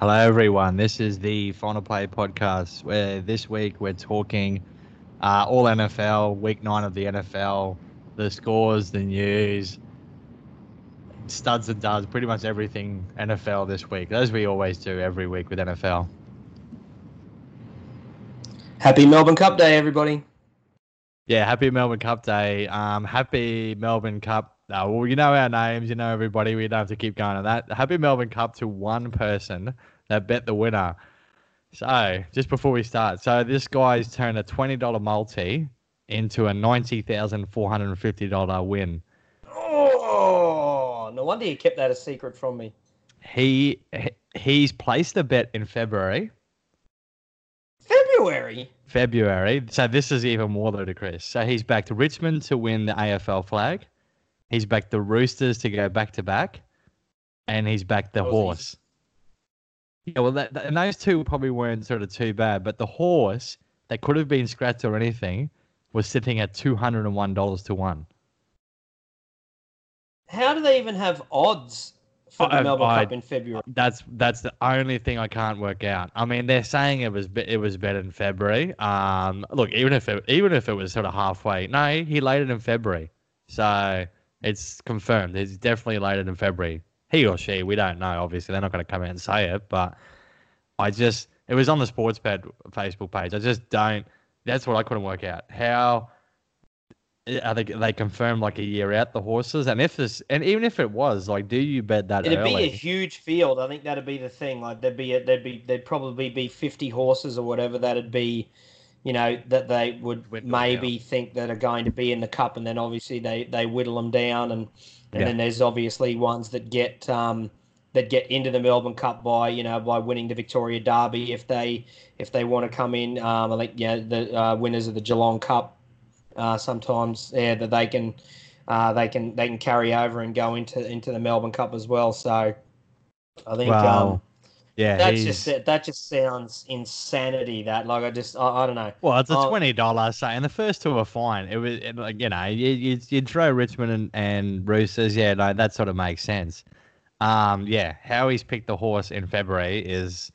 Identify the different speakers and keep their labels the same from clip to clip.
Speaker 1: Hello, everyone. This is the Final Play podcast where this week we're talking all NFL, week 9 of the NFL, the scores, the news, studs and duds, pretty much everything NFL this week, as we always do every week with NFL.
Speaker 2: Happy Melbourne Cup Day, everybody.
Speaker 1: Yeah, happy Melbourne Cup Day. Happy Melbourne Cup. Well, you know our names, you know everybody. We don't have to keep going on that. Happy Melbourne Cup to one person that bet the winner. So, just before we start, this guy's turned a $20 multi into a $90,450 win.
Speaker 2: Oh, no wonder you kept that a secret from me.
Speaker 1: He's placed a bet in February.
Speaker 2: February.
Speaker 1: So this is even more ludicrous. So he's backed Richmond to win the AFL flag. He's backed the Roosters to go back to back, and he's backed the horse. Yeah, well, and those two probably weren't sort of too bad, but the horse that could have been scratched or anything was sitting at $201 to 1.
Speaker 2: How do they even have odds for the Melbourne Cup in February?
Speaker 1: That's the only thing I can't work out. I mean, they're saying it was better in February. Look, even if it was sort of halfway, no, he laid it in February, so it's confirmed. He's definitely laid it in February. He or she, we don't know. Obviously, they're not going to come out and say it, but it was on the Sportsbet Facebook page. I just don't. That's what I couldn't work out. How are they confirmed like a year out the horses? And even if it was, like, do you bet that
Speaker 2: it'd
Speaker 1: early?
Speaker 2: Be a huge field. I think that'd be the thing. Like there'd probably be 50 horses or whatever. That'd be, that they would maybe think that are going to be in the cup, and then obviously they whittle them down, and then there's obviously ones that get into the Melbourne Cup by winning the Victoria Derby if they want to come in. I think the winners of the Geelong Cup sometimes that they can carry over and go into the Melbourne Cup as well. So I think that just sounds insanity. That I don't know.
Speaker 1: Well, it's a $20. So, and the first two are fine. It was you'd throw Richmond and Roosters. Yeah, no, that sort of makes sense. How he's picked the horse in February is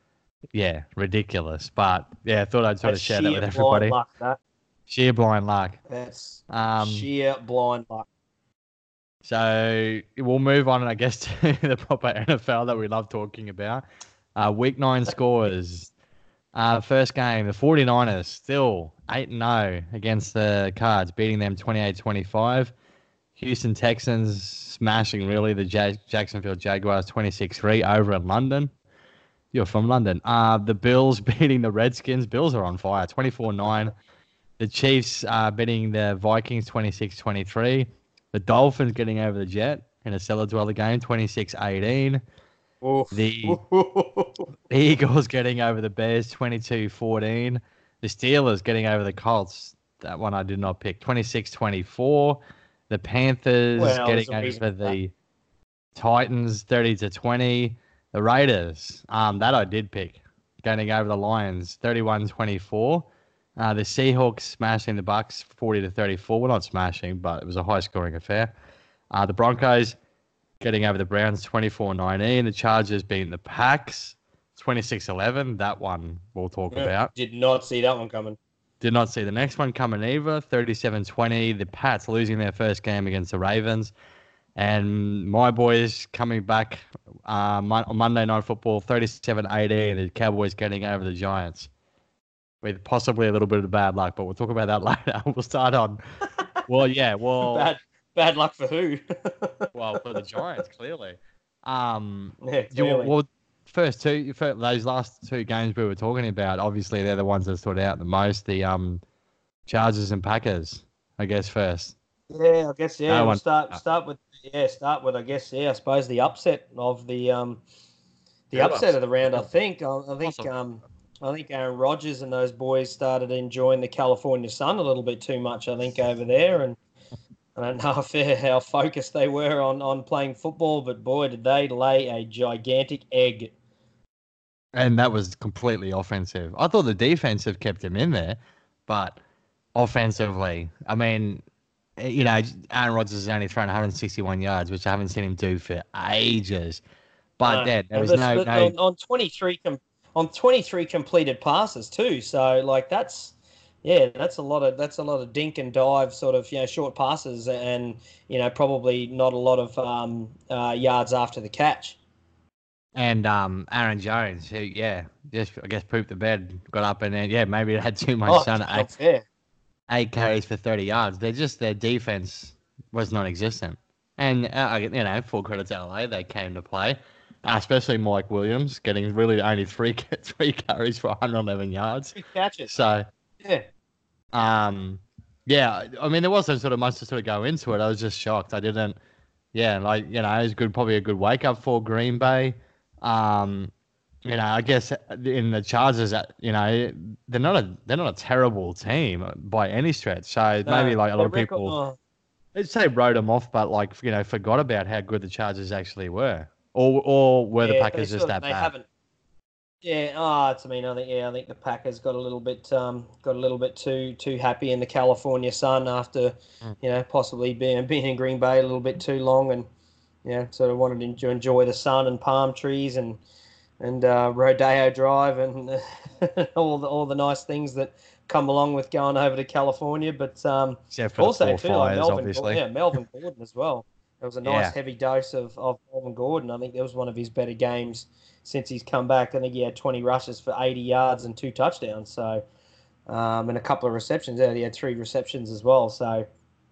Speaker 1: ridiculous. But I thought I'd sort of share that with everybody.
Speaker 2: Luck,
Speaker 1: sheer blind luck.
Speaker 2: That's sheer blind luck.
Speaker 1: So we'll move on, I guess, to the proper NFL that we love talking about. Week 9 scores. First game, the 49ers still 8-0 against the Cards, beating them 28-25. Houston Texans smashing, really, the Jacksonville Jaguars 26-3 over in London. You're from London. The Bills beating the Redskins. Bills are on fire, 24-9. The Chiefs beating the Vikings 26-23. The Dolphins getting over the Jet in a cellar dweller game 26-18. The Eagles getting over the Bears 22-14. The Steelers getting over the Colts. That one I did not pick. 26-24. The Panthers getting over the Titans 30-20. The Raiders, that I did pick, getting over the Lions 31-24. The Seahawks smashing the Bucks 40-34. Well, not smashing, but it was a high-scoring affair. The Broncos getting over the Browns 24-19. The Chargers beating the Packs 26-11. That one we'll talk about.
Speaker 2: Did not see that one coming.
Speaker 1: Did not see the next one coming either. 37-20. The Pats losing their first game against the Ravens. And my boys coming back on Monday Night Football 37-18. The Cowboys getting over the Giants. With possibly a little bit of bad luck, but we'll talk about that later. We'll start on.
Speaker 2: Bad luck for who?
Speaker 1: Well, for the Giants, clearly.
Speaker 2: Clearly.
Speaker 1: Those last two games we were talking about, obviously they're the ones that stood out the most. The Chargers and Packers, I guess, first.
Speaker 2: Yeah, I guess we'll start with I guess I suppose the upset of the upset of the round. I think Aaron Rodgers and those boys started enjoying the California sun a little bit too much, I think, over there. And I don't know how focused they were on playing football, but boy, did they lay a gigantic egg.
Speaker 1: And that was completely offensive. I thought the defensive kept him in there, but offensively, I mean, Aaron Rodgers has only thrown 161 yards, which I haven't seen him do for ages. But there was no
Speaker 2: on 23 completed passes too. So like that's a lot of dink and dive sort of short passes and probably not a lot of yards after the catch.
Speaker 1: And Aaron Jones, who just I guess pooped the bed, got up and then maybe it had too much sun. Eight carries for 30 yards. Their defense was non-existent. And full credit to LA, they came to play, especially Mike Williams getting really only three carries for 111 yards.
Speaker 2: 3 catches.
Speaker 1: So
Speaker 2: yeah.
Speaker 1: I mean there wasn't sort of much to sort of go into it. I was just shocked. I didn't. Yeah, it was probably a good wake up for Green Bay. I guess in the Chargers, they're not a terrible team by any stretch. So maybe like a lot of people, let's say wrote them off, but forgot about how good the Chargers actually were, or were the Packers just that bad?
Speaker 2: Haven't. Yeah, I think the Packers got a little bit too happy in the California sun after possibly being in Green Bay a little bit too long, and sort of wanted to enjoy the sun and palm trees and Rodeo Drive and all the nice things that come along with going over to California. But also too, like Melvin Gordon as well. It was a nice heavy dose of Melvin Gordon. I think that was one of his better games since he's come back. I think he had 20 rushes for 80 yards and 2 touchdowns. So, and a couple of receptions there. He had 3 receptions as well. So,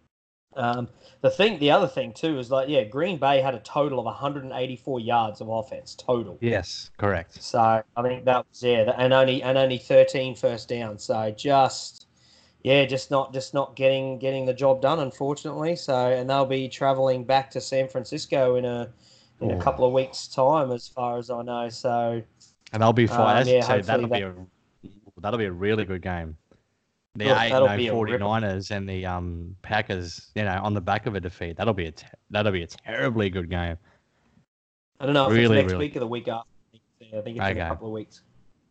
Speaker 2: the other thing too is Green Bay had a total of 184 yards of offense total.
Speaker 1: Yes, correct.
Speaker 2: So I think that was and only 13 first downs. So just not getting the job done, unfortunately. So and they'll be traveling back to San Francisco in a couple of weeks' time, as far as I know. So
Speaker 1: and they'll be fine. That'll be a really good game. The 49ers and the Packers, on the back of a defeat. That'll be a terribly good game.
Speaker 2: I don't know if it's next week or the week after. I think it's in a couple of weeks.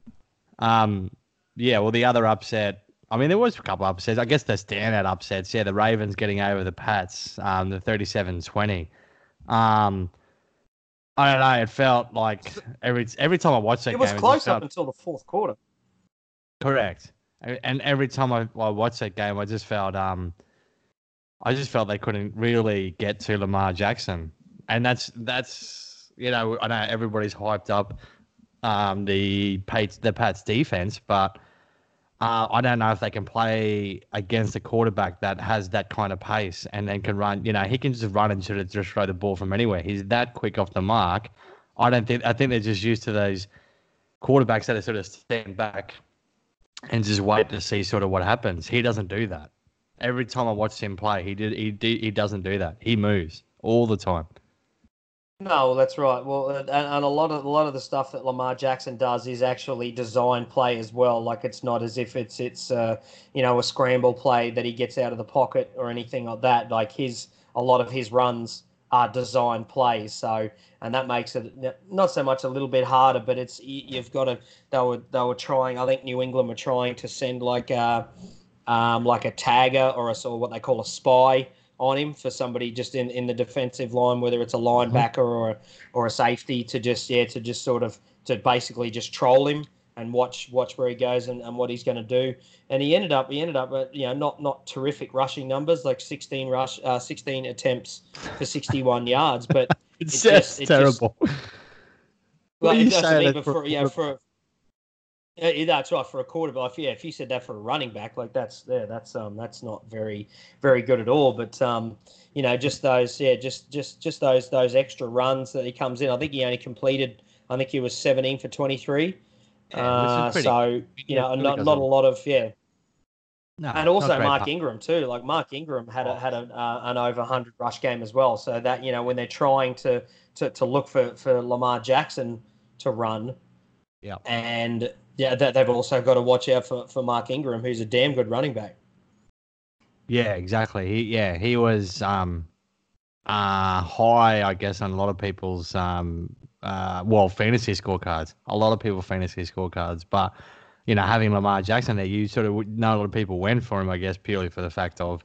Speaker 1: Well, the other upset. I mean, there was a couple of upsets. I guess the standout upsets. Yeah, the Ravens getting over the Pats, the 37-20. I don't know. It felt like every time I watched that game,
Speaker 2: it was close up until the fourth quarter.
Speaker 1: Correct. And every time I watched that game, I just felt they couldn't really get to Lamar Jackson, and that's I know everybody's hyped up the Pats defense, but I don't know if they can play against a quarterback that has that kind of pace and then can run. He can just run and sort of just throw the ball from anywhere. He's that quick off the mark. I think they're just used to those quarterbacks that are sort of stand back and just wait to see sort of what happens. He doesn't do that. Every time I watched him play, he doesn't do that. He moves all the time.
Speaker 2: No, that's right. Well, and a lot of the stuff that Lamar Jackson does is actually design play as well. Like it's not as if it's a scramble play that he gets out of the pocket or anything like that. Like a lot of his runs are design plays. So, and that makes it not so much a little bit harder, but you've got to. They were trying. I think New England were trying to send like a tagger or what they call a spy on him for somebody just in the defensive line, whether it's a linebacker or a safety, to basically just troll him and watch where he goes and what he's going to do. And he ended up not terrific rushing numbers, like 16 attempts for 61 yards, but
Speaker 1: it's terrible.
Speaker 2: That's right for a quarterback. If you said that for a running back, like that's not very, very good at all. But just those those extra runs that he comes in. I think he only completed. I think he was 17 for 23. Not a lot of No, and also Mark Ingram too. Like Mark Ingram had an over 100 rush game as well. So that when they're trying to look for Lamar Jackson to run, and they've also got to watch out for Mark Ingram, who's a damn good running back.
Speaker 1: Yeah, exactly. He was high, I guess, on a lot of people's fantasy scorecards. A lot of people fantasy scorecards, but having Lamar Jackson there, you sort of know a lot of people went for him, I guess, purely for the fact of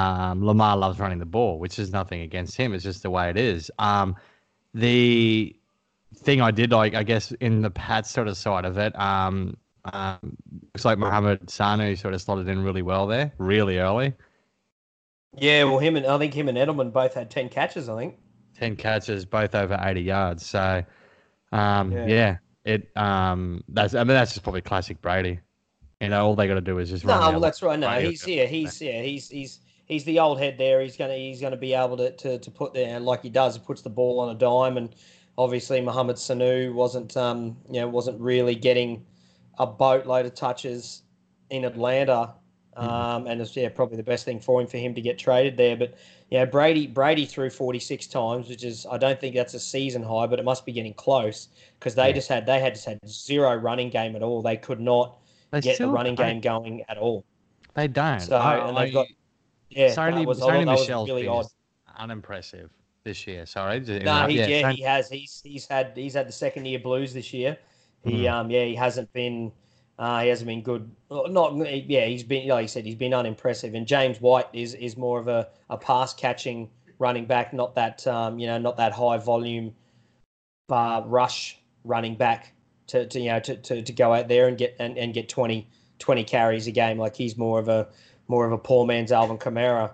Speaker 1: Lamar loves running the ball, which is nothing against him. It's just the way it is. The thing I did like, I guess, in the Pats sort of side of it, looks like Mohamed Sanu sort of slotted in really well there, really early.
Speaker 2: Yeah, well, I think him and Edelman both had 10 catches. I think
Speaker 1: 10 catches, both over 80 yards. So,
Speaker 2: Yeah.
Speaker 1: yeah, that's just probably classic Brady. All they got to do is just
Speaker 2: No,
Speaker 1: run
Speaker 2: well,
Speaker 1: their
Speaker 2: that's right. No,
Speaker 1: Brady will
Speaker 2: he's
Speaker 1: do
Speaker 2: yeah,
Speaker 1: it.
Speaker 2: he's the old head there. He's gonna be able to put there like he does. He puts the ball on a dime, and obviously Mohamed Sanu wasn't really getting a boatload of touches in Atlanta,
Speaker 1: Mm.
Speaker 2: and it's probably the best thing for him to get traded there. But Brady threw 46 times, which is I don't think that's a season high, but it must be getting close because
Speaker 1: Yeah,
Speaker 2: they had just had zero running game at all. They could not
Speaker 1: they
Speaker 2: get the
Speaker 1: still
Speaker 2: running
Speaker 1: don't.
Speaker 2: game going at all.
Speaker 1: They don't.
Speaker 2: So, and they've got, I
Speaker 1: Sony
Speaker 2: thought that was
Speaker 1: Michel's
Speaker 2: really
Speaker 1: been
Speaker 2: odd.
Speaker 1: just unimpressive this year. Sorry to
Speaker 2: No,
Speaker 1: interrupt. Yeah, Sony,
Speaker 2: he has. He's had the second year blues this year.
Speaker 1: mm,
Speaker 2: He hasn't been good. Not he's been like you said, he's been unimpressive. And James White is more of a pass catching running back, not that not that high volume rush running back to go out there and get 20 carries a game. Like he's more of a poor man's Alvin Kamara.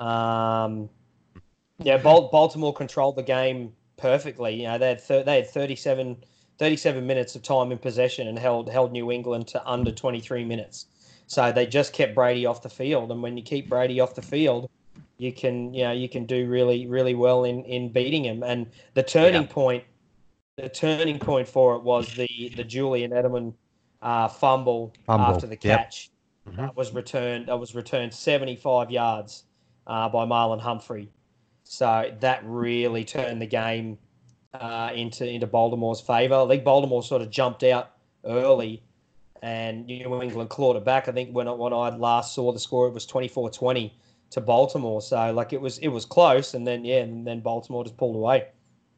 Speaker 2: Baltimore controlled the game perfectly. They had 37 minutes of time in possession and held New England to under 23 minutes. So they just kept Brady off the field, and when you keep Brady off the field, you can do really really well in beating him. And the
Speaker 1: yeah,
Speaker 2: turning point for it was the Julian Edelman fumble
Speaker 1: fumble.
Speaker 2: after the
Speaker 1: Yep.
Speaker 2: catch
Speaker 1: Hmm.
Speaker 2: that was returned 75 yards by Marlon Humphrey. So that really turned the game into Baltimore's favour. I think Baltimore sort of jumped out early, and New England clawed it back. I think when I last saw the score, it was 24-20 to Baltimore. So like it was close, and then Baltimore just pulled away.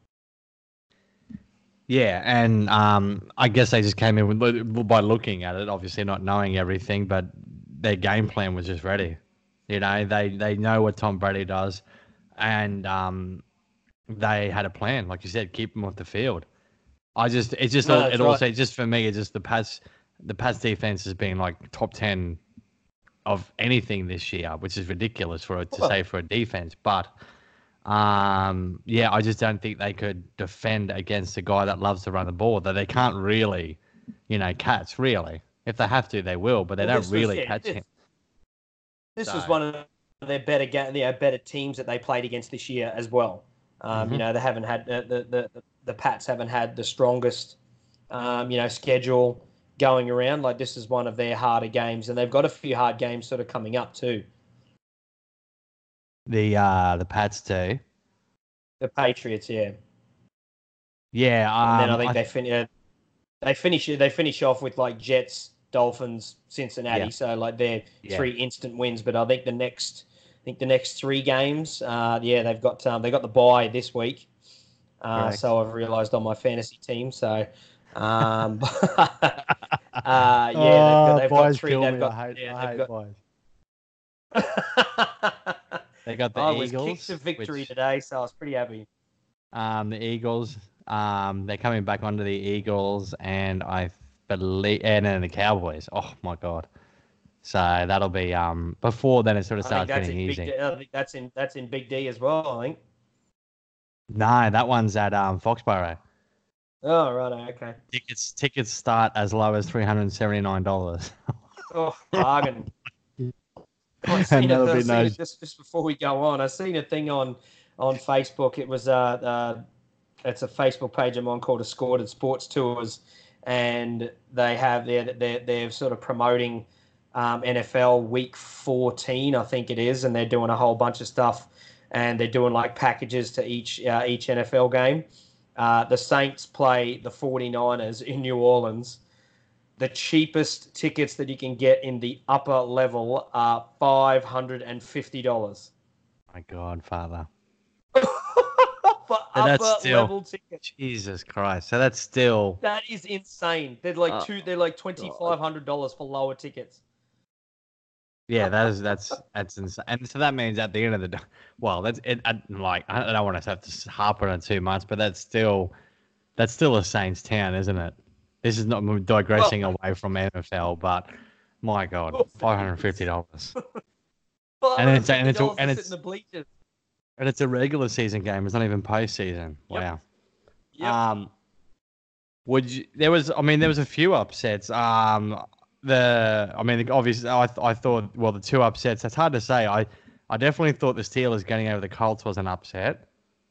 Speaker 1: Yeah, and I guess they just came in by looking at it, obviously not knowing everything, but their game plan was just ready. They know what Tom Brady does, and they had a plan, like you said, keep him off the field.
Speaker 2: No, that's right.
Speaker 1: Just for me, it's just the Pats defense has been like top 10 of anything this year, which is ridiculous to
Speaker 2: Well,
Speaker 1: say for a defense. But yeah, I just don't think they could defend against a guy that loves to run the ball. That they can't really, catch really. If they have to, they will, but they don't
Speaker 2: this was
Speaker 1: really catch him.
Speaker 2: this was
Speaker 1: So,
Speaker 2: one of their better teams that they played against this year as well.
Speaker 1: mhm.
Speaker 2: They haven't had the Pats haven't had the strongest schedule going around. Like this is one of their harder games, and they've got a few hard games sort of coming up too.
Speaker 1: The Pats too.
Speaker 2: The Patriots, yeah,
Speaker 1: Yeah,
Speaker 2: and then I think they finish off with like Jets, Dolphins,
Speaker 1: yeah,
Speaker 2: Cincinnati. So like they're
Speaker 1: yeah,
Speaker 2: three instant wins. But I think the next three games, they got the bye this week.
Speaker 1: correct.
Speaker 2: So I've realised on my fantasy team. So,
Speaker 1: Oh,
Speaker 2: they've got
Speaker 1: boys
Speaker 2: three.
Speaker 1: kill me.
Speaker 2: They've
Speaker 1: I hate
Speaker 2: got.
Speaker 1: boys. They got the
Speaker 2: I was kicked
Speaker 1: Eagles,
Speaker 2: to victory
Speaker 1: which
Speaker 2: today, so I was pretty happy.
Speaker 1: the Eagles, they're coming back onto the Eagles, and I believe, and then the Cowboys. Oh my God! So that'll be before then it sort of
Speaker 2: I think
Speaker 1: starts
Speaker 2: that's
Speaker 1: getting
Speaker 2: in Big.
Speaker 1: easy.
Speaker 2: D, I think that's in Big D as well. I think.
Speaker 1: No, that one's at Foxborough.
Speaker 2: Oh right, okay.
Speaker 1: Tickets start as low as $379.
Speaker 2: Oh, bargain.
Speaker 1: And that'll
Speaker 2: I
Speaker 1: be
Speaker 2: seen
Speaker 1: no.
Speaker 2: it just before we go on. I seen a thing on Facebook. It was it's a Facebook page I'm on called Escorted Sports Tours, and they're sort of promoting NFL Week 14, I think it is, and they're doing a whole bunch of stuff, and they're doing like packages to each NFL game. The Saints play the 49ers in New Orleans. The cheapest tickets that you can get in the upper level are $550
Speaker 1: My God, Father.
Speaker 2: for
Speaker 1: And that's
Speaker 2: upper
Speaker 1: still
Speaker 2: level tickets.
Speaker 1: Jesus Christ. So that's still.
Speaker 2: That is insane.
Speaker 1: Oh
Speaker 2: They're like
Speaker 1: God.
Speaker 2: $2,500 for lower tickets.
Speaker 1: Yeah, that's insane. And so that means at the end of the day, well, that's it. I don't want to have to harp on it too much, but that's still that's still a Saints town, isn't it? This is not digressing away from NFL, but my God, $550, and it's and it's
Speaker 2: $550
Speaker 1: and
Speaker 2: to sit in
Speaker 1: it's
Speaker 2: the bleachers.
Speaker 1: and it's a regular season game. It's not even postseason.
Speaker 2: Yep.
Speaker 1: Wow.
Speaker 2: Yep.
Speaker 1: There was a few upsets. Obviously, I thought, well, the two upsets. That's hard to say. I definitely thought the Steelers getting over the Colts was an upset.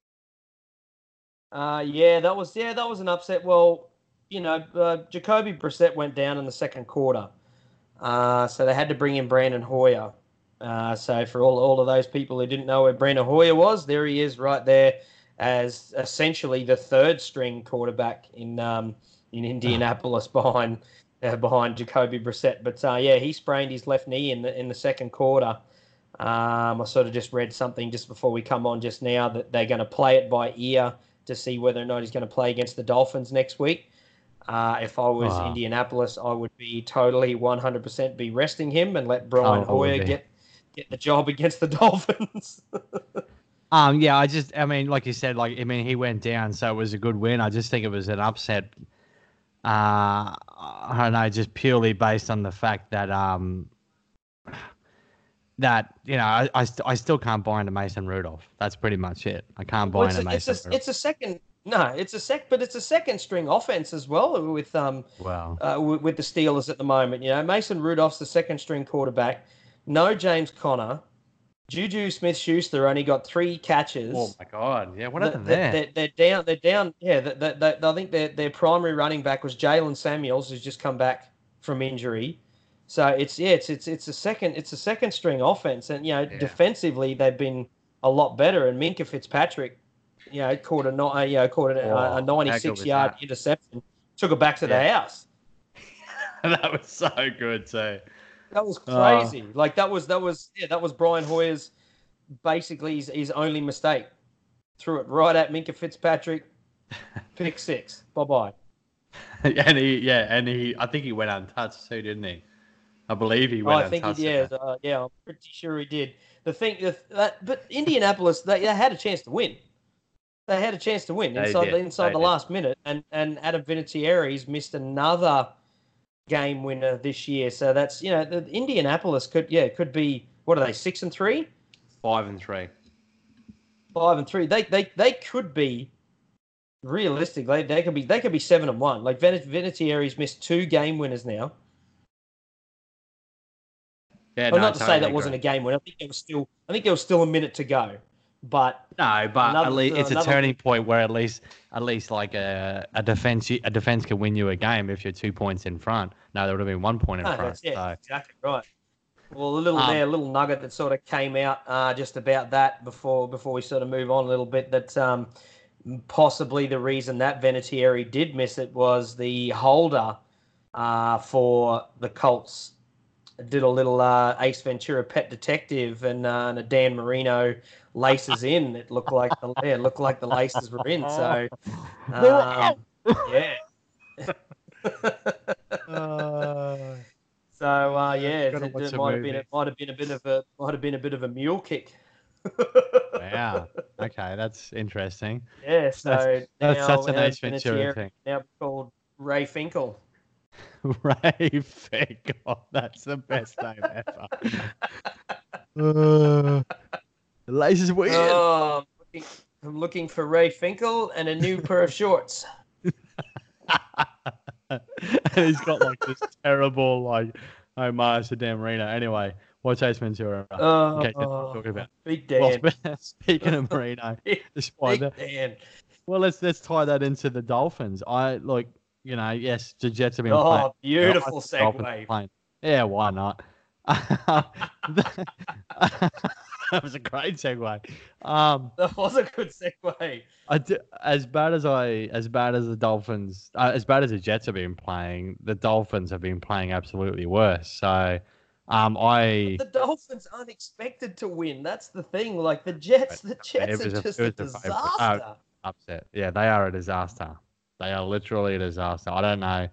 Speaker 2: That was an upset. Well, Jacoby Brissett went down in the second quarter, so they had to bring in Brandon Hoyer. So for all of those people who didn't know where Brandon Hoyer was, there he is, right there, as essentially the third string quarterback in Indianapolis behind Jacoby Brissett. But he sprained his left knee in the second quarter. I sort of just read something just before we come on just now that they're going to play it by ear to see whether or not he's going to play against the Dolphins next week. If I was Indianapolis, I would be totally 100% be resting him and let Brian Hoyer get the job against the Dolphins.
Speaker 1: Like you said, he went down, so it was a good win. I just think it was an upset. I don't know, just purely based on the fact that I still can't buy into Mason Rudolph. That's pretty much it. I can't buy into Mason Rudolph.
Speaker 2: It's a second string offense as well with the Steelers at the moment. Mason Rudolph's the second string quarterback. No James Conner. Juju Smith-Schuster only got 3 catches.
Speaker 1: Oh my God! Yeah, what happened there?
Speaker 2: They're down. Yeah, I think their primary running back was Jalen Samuels, who's just come back from injury. So it's a second string offense, and defensively they've been a lot better. And Minkah Fitzpatrick, caught a 96-yard interception, took it back to the house.
Speaker 1: That was so good too.
Speaker 2: That was crazy. That was Brian Hoyer's basically his only mistake. Threw it right at Minkah Fitzpatrick. Pick 6. Bye-bye.
Speaker 1: And I think he went untouched too, didn't he? I believe he went untouched.
Speaker 2: I'm pretty sure he did. But Indianapolis, they had a chance to win. They had a chance to win inside the last minute, and Adam Vinatieri's missed another game winner this year. So that's the Indianapolis could be, what are they, 6-3?
Speaker 1: 5-3.
Speaker 2: 5-3. They could be, realistically, they could be 7-1. Like Vinatieri's missed 2 game winners now.
Speaker 1: Yeah,
Speaker 2: not to say that wasn't a game winner. I think there was still a minute to go. But
Speaker 1: at least it's a turning point where at least like a defense can win you a game if you're 2 points in front. No, there would have been 1 point in front.
Speaker 2: Exactly right. Well, a little nugget that sort of came out just about that before we sort of move on a little bit. That possibly the reason that Vinatieri did miss it was the holder for the Colts did a little Ace Ventura Pet Detective and a Dan Marino laces in. It looked like the laces were in. So yeah. It might have been a bit of a mule kick.
Speaker 1: Wow. Okay, that's interesting.
Speaker 2: Yeah. So
Speaker 1: that's such an Ace Ventura thing.
Speaker 2: Now called Ray Finkel.
Speaker 1: Ray Finkel. That's the best name ever. The laces win.
Speaker 2: Oh, I'm looking for Ray Finkel and a new pair of shorts.
Speaker 1: And he's got like this terrible homage to Dan Marino. Anyway, what's Ace Ventura? Okay, talking about
Speaker 2: Big Dan.
Speaker 1: Well, speaking of Marino,
Speaker 2: Dan.
Speaker 1: Well, let's tie that into the Dolphins. Yes, the Jets have been playing.
Speaker 2: Oh, beautiful segue.
Speaker 1: Yeah, why not? That was a great segue.
Speaker 2: That was a good segue.
Speaker 1: As bad as the Dolphins, as bad as the Jets have been playing, the Dolphins have been playing absolutely worse. So,
Speaker 2: the Dolphins aren't expected to win. That's the thing. Like the Jets are just a disaster.
Speaker 1: Upset. Yeah, they are a disaster. They are literally a disaster. I don't know.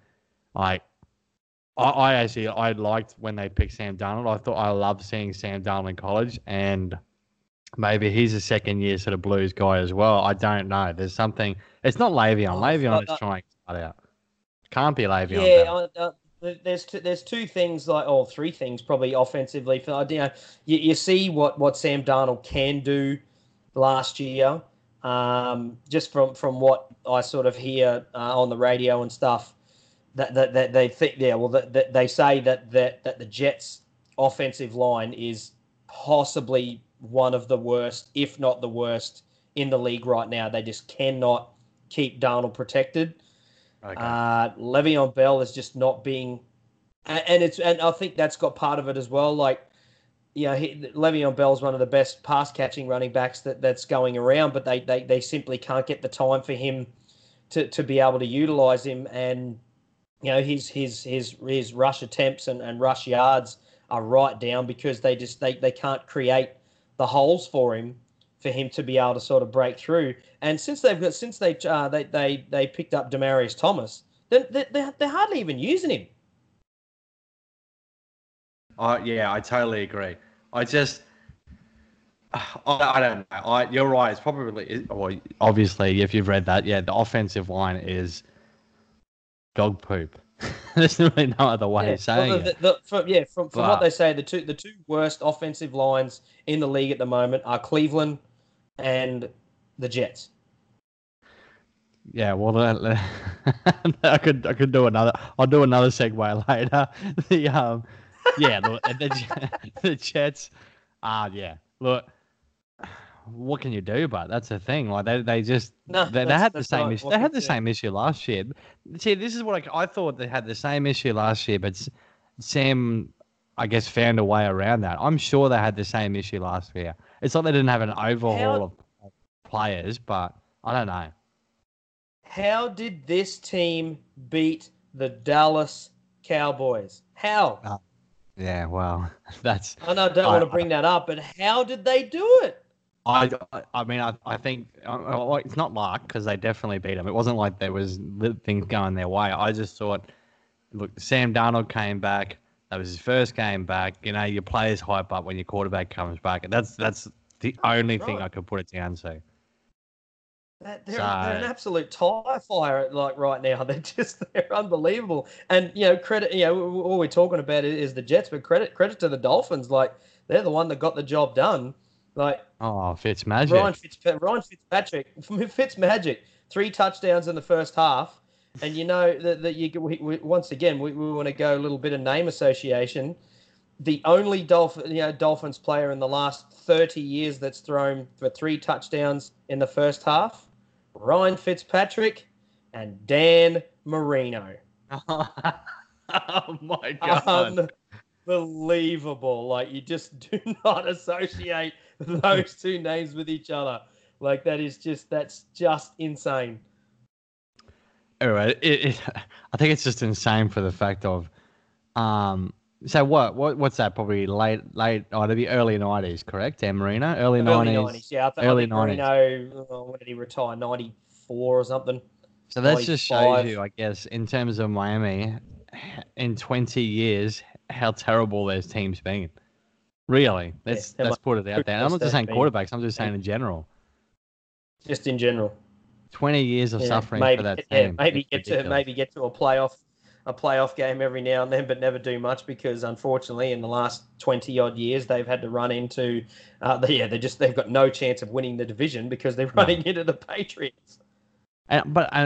Speaker 1: I liked when they picked Sam Darnold. I loved seeing Sam Darnold in college, and maybe he's a second year sort of Blues guy as well. I don't know. There's something. It's not Le'Veon. Le'Veon is trying to cut out. Can't be Le'Veon Bell.
Speaker 2: There's two things three things probably offensively. For you see what Sam Darnold can do last year. Just from what I sort of hear on the radio and stuff, that they think that they say that the Jets' offensive line is possibly one of the worst, if not the worst, in the league right now. They just cannot keep Darnold protected. Okay. Le'Veon Bell is just not being, and I think that's got part of it as well. Like, Le'Veon Bell is one of the best pass catching running backs that's going around, but they simply can't get the time for him to be able to utilize him. And his rush attempts and rush yards are right down because they can't create the holes for him to be able to sort of break through. And since they picked up Demaryius Thomas, they're hardly even using him.
Speaker 1: Yeah, I totally agree. I don't know. You're right. It's probably, well, obviously, if you've read that, yeah, the offensive line is dog poop. There's really no other way of saying it.
Speaker 2: From what they say, the two worst offensive lines in the league at the moment are Cleveland and the Jets.
Speaker 1: Yeah, well, I could do another. I'll do another segue later. The Jets. Look, what can you do? But that's the thing. Like they had the same issue. They had the same issue last year. See, this is what I thought they had the same issue last year, but Sam, I guess, found a way around that. I'm sure they had the same issue last year. It's like they didn't have an overhaul of players, but I don't know.
Speaker 2: How did this team beat the Dallas Cowboys? How?
Speaker 1: Yeah, well, that's.
Speaker 2: I know I don't want to bring that up, but how did they do it?
Speaker 1: I think it's not luck because they definitely beat them. It wasn't like there was things going their way. I just thought, look, Sam Darnold came back. That was his first game back. Your players hype up when your quarterback comes back, and that's the only thing I could put it down to.
Speaker 2: They're an absolute tire fire right now. They're unbelievable. And credit. All we're talking about is the Jets, but credit to the Dolphins. Like, they're the one that got the job done. Like,
Speaker 1: Fitzmagic.
Speaker 2: Ryan Fitzpatrick, Fitzmagic, 3 touchdowns in the first half. And we once again we want to go a little bit of name association. The only Dolphins player in the last 30 years that's thrown for 3 touchdowns in the first half, Ryan Fitzpatrick and Dan Marino.
Speaker 1: Oh my God.
Speaker 2: Unbelievable. Like, you just do not associate those two names with each other. Like, that's just insane.
Speaker 1: All right. I think it's just insane for the fact of, so what's that? Probably late. It'd be early 90s, correct? Dan Marino, early 90s.
Speaker 2: Yeah, early 90s. Marino, when did he retire? 94 or something.
Speaker 1: So that just shows you, I guess, in terms of Miami, in 20 years, how terrible their team's been. Really, let's put it out there. I'm not just saying quarterbacks. I'm just saying in general.
Speaker 2: Just in general.
Speaker 1: 20 years of suffering for that team.
Speaker 2: Maybe get to a playoff game every now and then, but never do much because, unfortunately, in the last 20 odd years, they've had to run into. They've got no chance of winning the division because they're running into the Patriots.
Speaker 1: I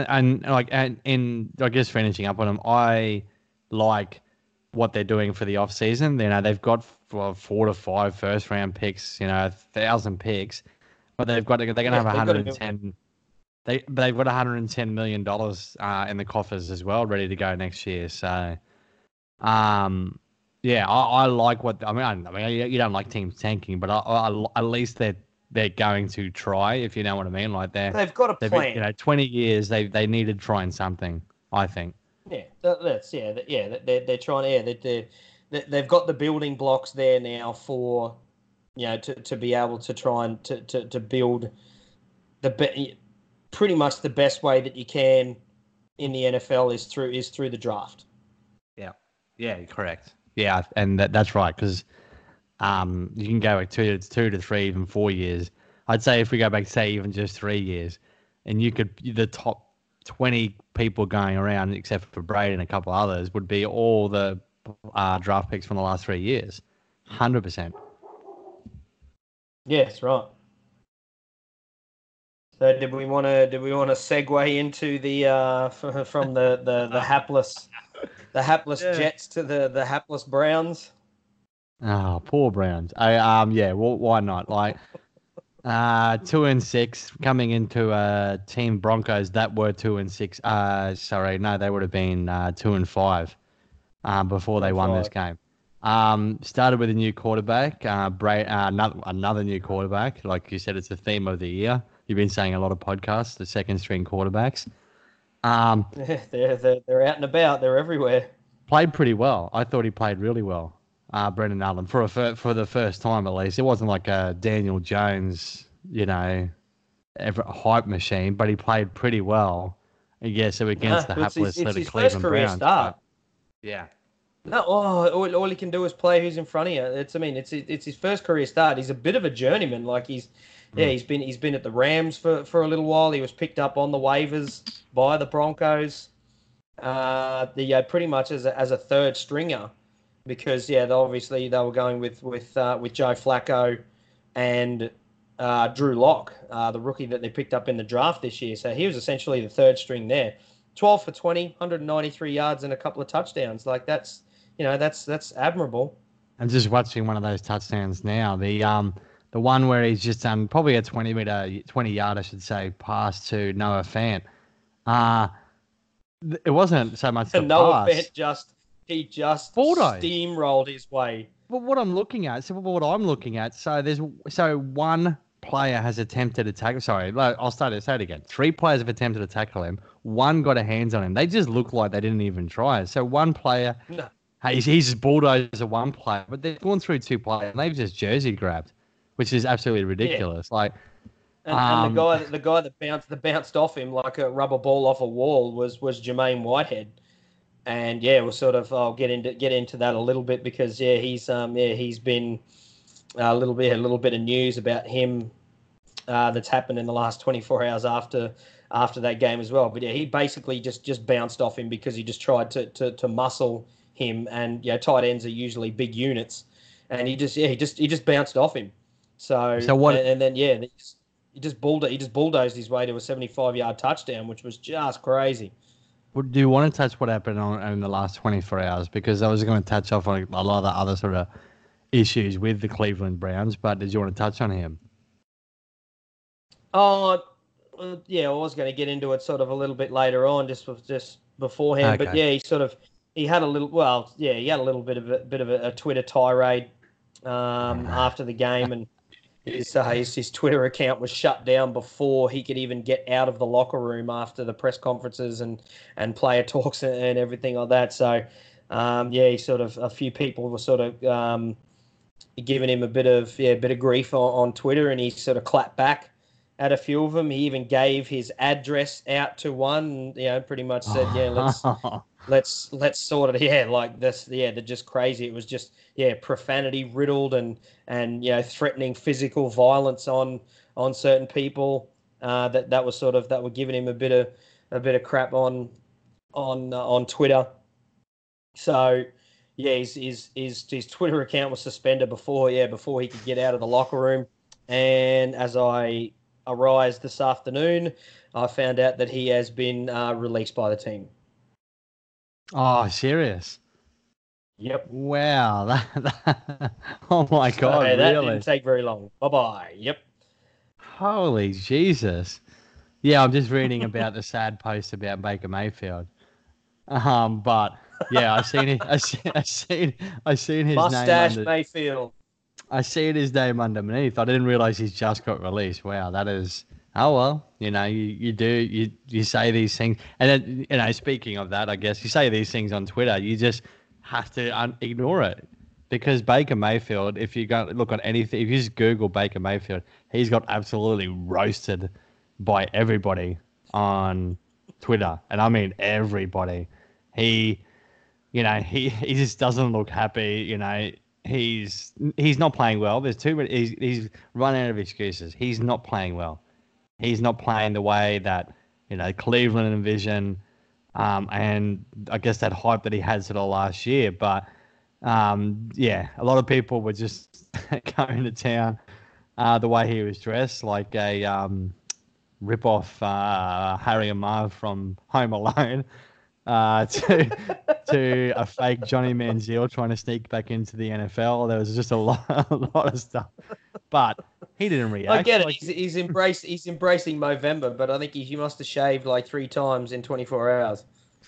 Speaker 1: guess finishing up on them, I like what they're doing for the off season. They've got 4 to 5 first round picks, 1,000 picks, but they're going to have 110. They've got $110 million in the coffers as well, ready to go next year. So, I like what I mean. You don't like teams tanking, but at least they're going to try. If you know what I mean, like
Speaker 2: they've got a plan.
Speaker 1: 20 years they needed trying something. I think.
Speaker 2: Yeah, they're trying. They've got the building blocks there now for, to be able to try and to build pretty much the best way that you can in the NFL is through the draft.
Speaker 1: Yeah, correct. Yeah, and that's right because You can go like two to 3, even 4 years. I'd say if we go back, say even just 3 years, and the top 20 people going around, except for Brady and a couple others, would be all the draft picks from the last 3 years, 100%.
Speaker 2: Yes, right. So did we want to segue into the from the hapless Jets to the hapless Browns?
Speaker 1: Oh, poor Browns. Yeah. Well, why not? Like, 2-6 coming into Team Broncos that were 2-6. Sorry, no, they would have been 2-5 before they won this game. Started with a new quarterback, another new quarterback. Like you said, it's the theme of the year. You've been saying a lot of podcasts, the second string quarterbacks.
Speaker 2: They're out and about. They're everywhere.
Speaker 1: Played pretty well. I thought he played really well. Brendan Allen for the first time at least. It wasn't like a Daniel Jones, hype machine, but he played pretty well. Yeah, so against the hapless little Cleveland Browns.
Speaker 2: Start.
Speaker 1: Yeah.
Speaker 2: No, all he can do is play who's in front of you. It's his first career start. He's a bit of a journeyman. Like he's been at the Rams for a little while. He was picked up on the waivers by the Broncos. Pretty much as a third stringer, because obviously they were going with Joe Flacco and Drew Lock, the rookie that they picked up in the draft this year. So he was essentially the third string there. 12 for 20, 193 yards and a couple of touchdowns. Like that's admirable.
Speaker 1: I'm just watching one of those touchdowns now. The one where he's just done probably a 20 yard, I should say, pass to Noah Fant. It wasn't so much the
Speaker 2: Noah
Speaker 1: pass.
Speaker 2: Fant he just steamrolled his way.
Speaker 1: But what I'm looking at, so one player has attempted to tackle. Sorry, I'll say it again. 3 players have attempted to tackle him. 1 got a hands on him. They just look like they didn't even try. So one player, he's just bulldozed a one player, but they've gone through 2 players and they've just jersey grabbed, which is absolutely ridiculous. Yeah. Like,
Speaker 2: and the guy that bounced off him like a rubber ball off a wall was Jermaine Whitehead. And we'll sort of I'll get into that a little bit because he's been a little bit of news about him that's happened in the last 24 hours after that game as well. But he basically just bounced off him because he just tried to muscle him, and tight ends are usually big units, and he just bounced off him. So what? And then he just bulldozed his way to a 75-yard touchdown, which was just crazy.
Speaker 1: Do you want to touch what happened in the last 24 hours? Because I was going to touch off on a lot of the other sort of issues with the Cleveland Browns, but did you want to touch on him?
Speaker 2: I was going to get into it sort of a little bit later on, just beforehand. Okay. But he had a little bit of a Twitter tirade after the game, and his Twitter account was shut down before he could even get out of the locker room after the press conferences and player talks and everything like that. So, he a few people were sort of giving him a bit of grief on Twitter, and he sort of clapped back at a few of them. He even gave his address out to one, pretty much said, let's sort it. Like this, they're just crazy. It was just, profanity riddled and threatening physical violence on certain people. That were giving him a bit of crap on Twitter. So his Twitter account was suspended before he could get out of the locker room. And as I arise this afternoon, I found out that he has been released by the team.
Speaker 1: Oh, serious?
Speaker 2: Yep.
Speaker 1: Wow. Oh my God,
Speaker 2: that
Speaker 1: really?
Speaker 2: Didn't take very long. Bye-bye. Yep.
Speaker 1: Holy Jesus. Yeah, I'm just reading about the sad post about Baker Mayfield. But yeah, I seen his
Speaker 2: Mustache
Speaker 1: name
Speaker 2: Mayfield.
Speaker 1: I seen his name underneath. I didn't realize he's just got released. Wow, that is. Oh well, you say these things, and then speaking of that, I guess you say these things on Twitter. You just have to ignore it, because Baker Mayfield, if you go look on anything, if you just Google Baker Mayfield, he's got absolutely roasted by everybody on Twitter, and I mean everybody. He just doesn't look happy. he's not playing well. There's too many. He's run out of excuses. He's not playing well. He's not playing the way that Cleveland envisioned, and I guess that hype that he had sort of last year. But yeah, a lot of people were just going to town the way he was dressed, like a rip-off Harry and Marv from Home Alone. To a fake Johnny Manziel trying to sneak back into the NFL. There was just a lot of stuff, but he didn't react.
Speaker 2: I get it. He's embracing Movember, but I think he must have shaved like 3 times in 24 hours.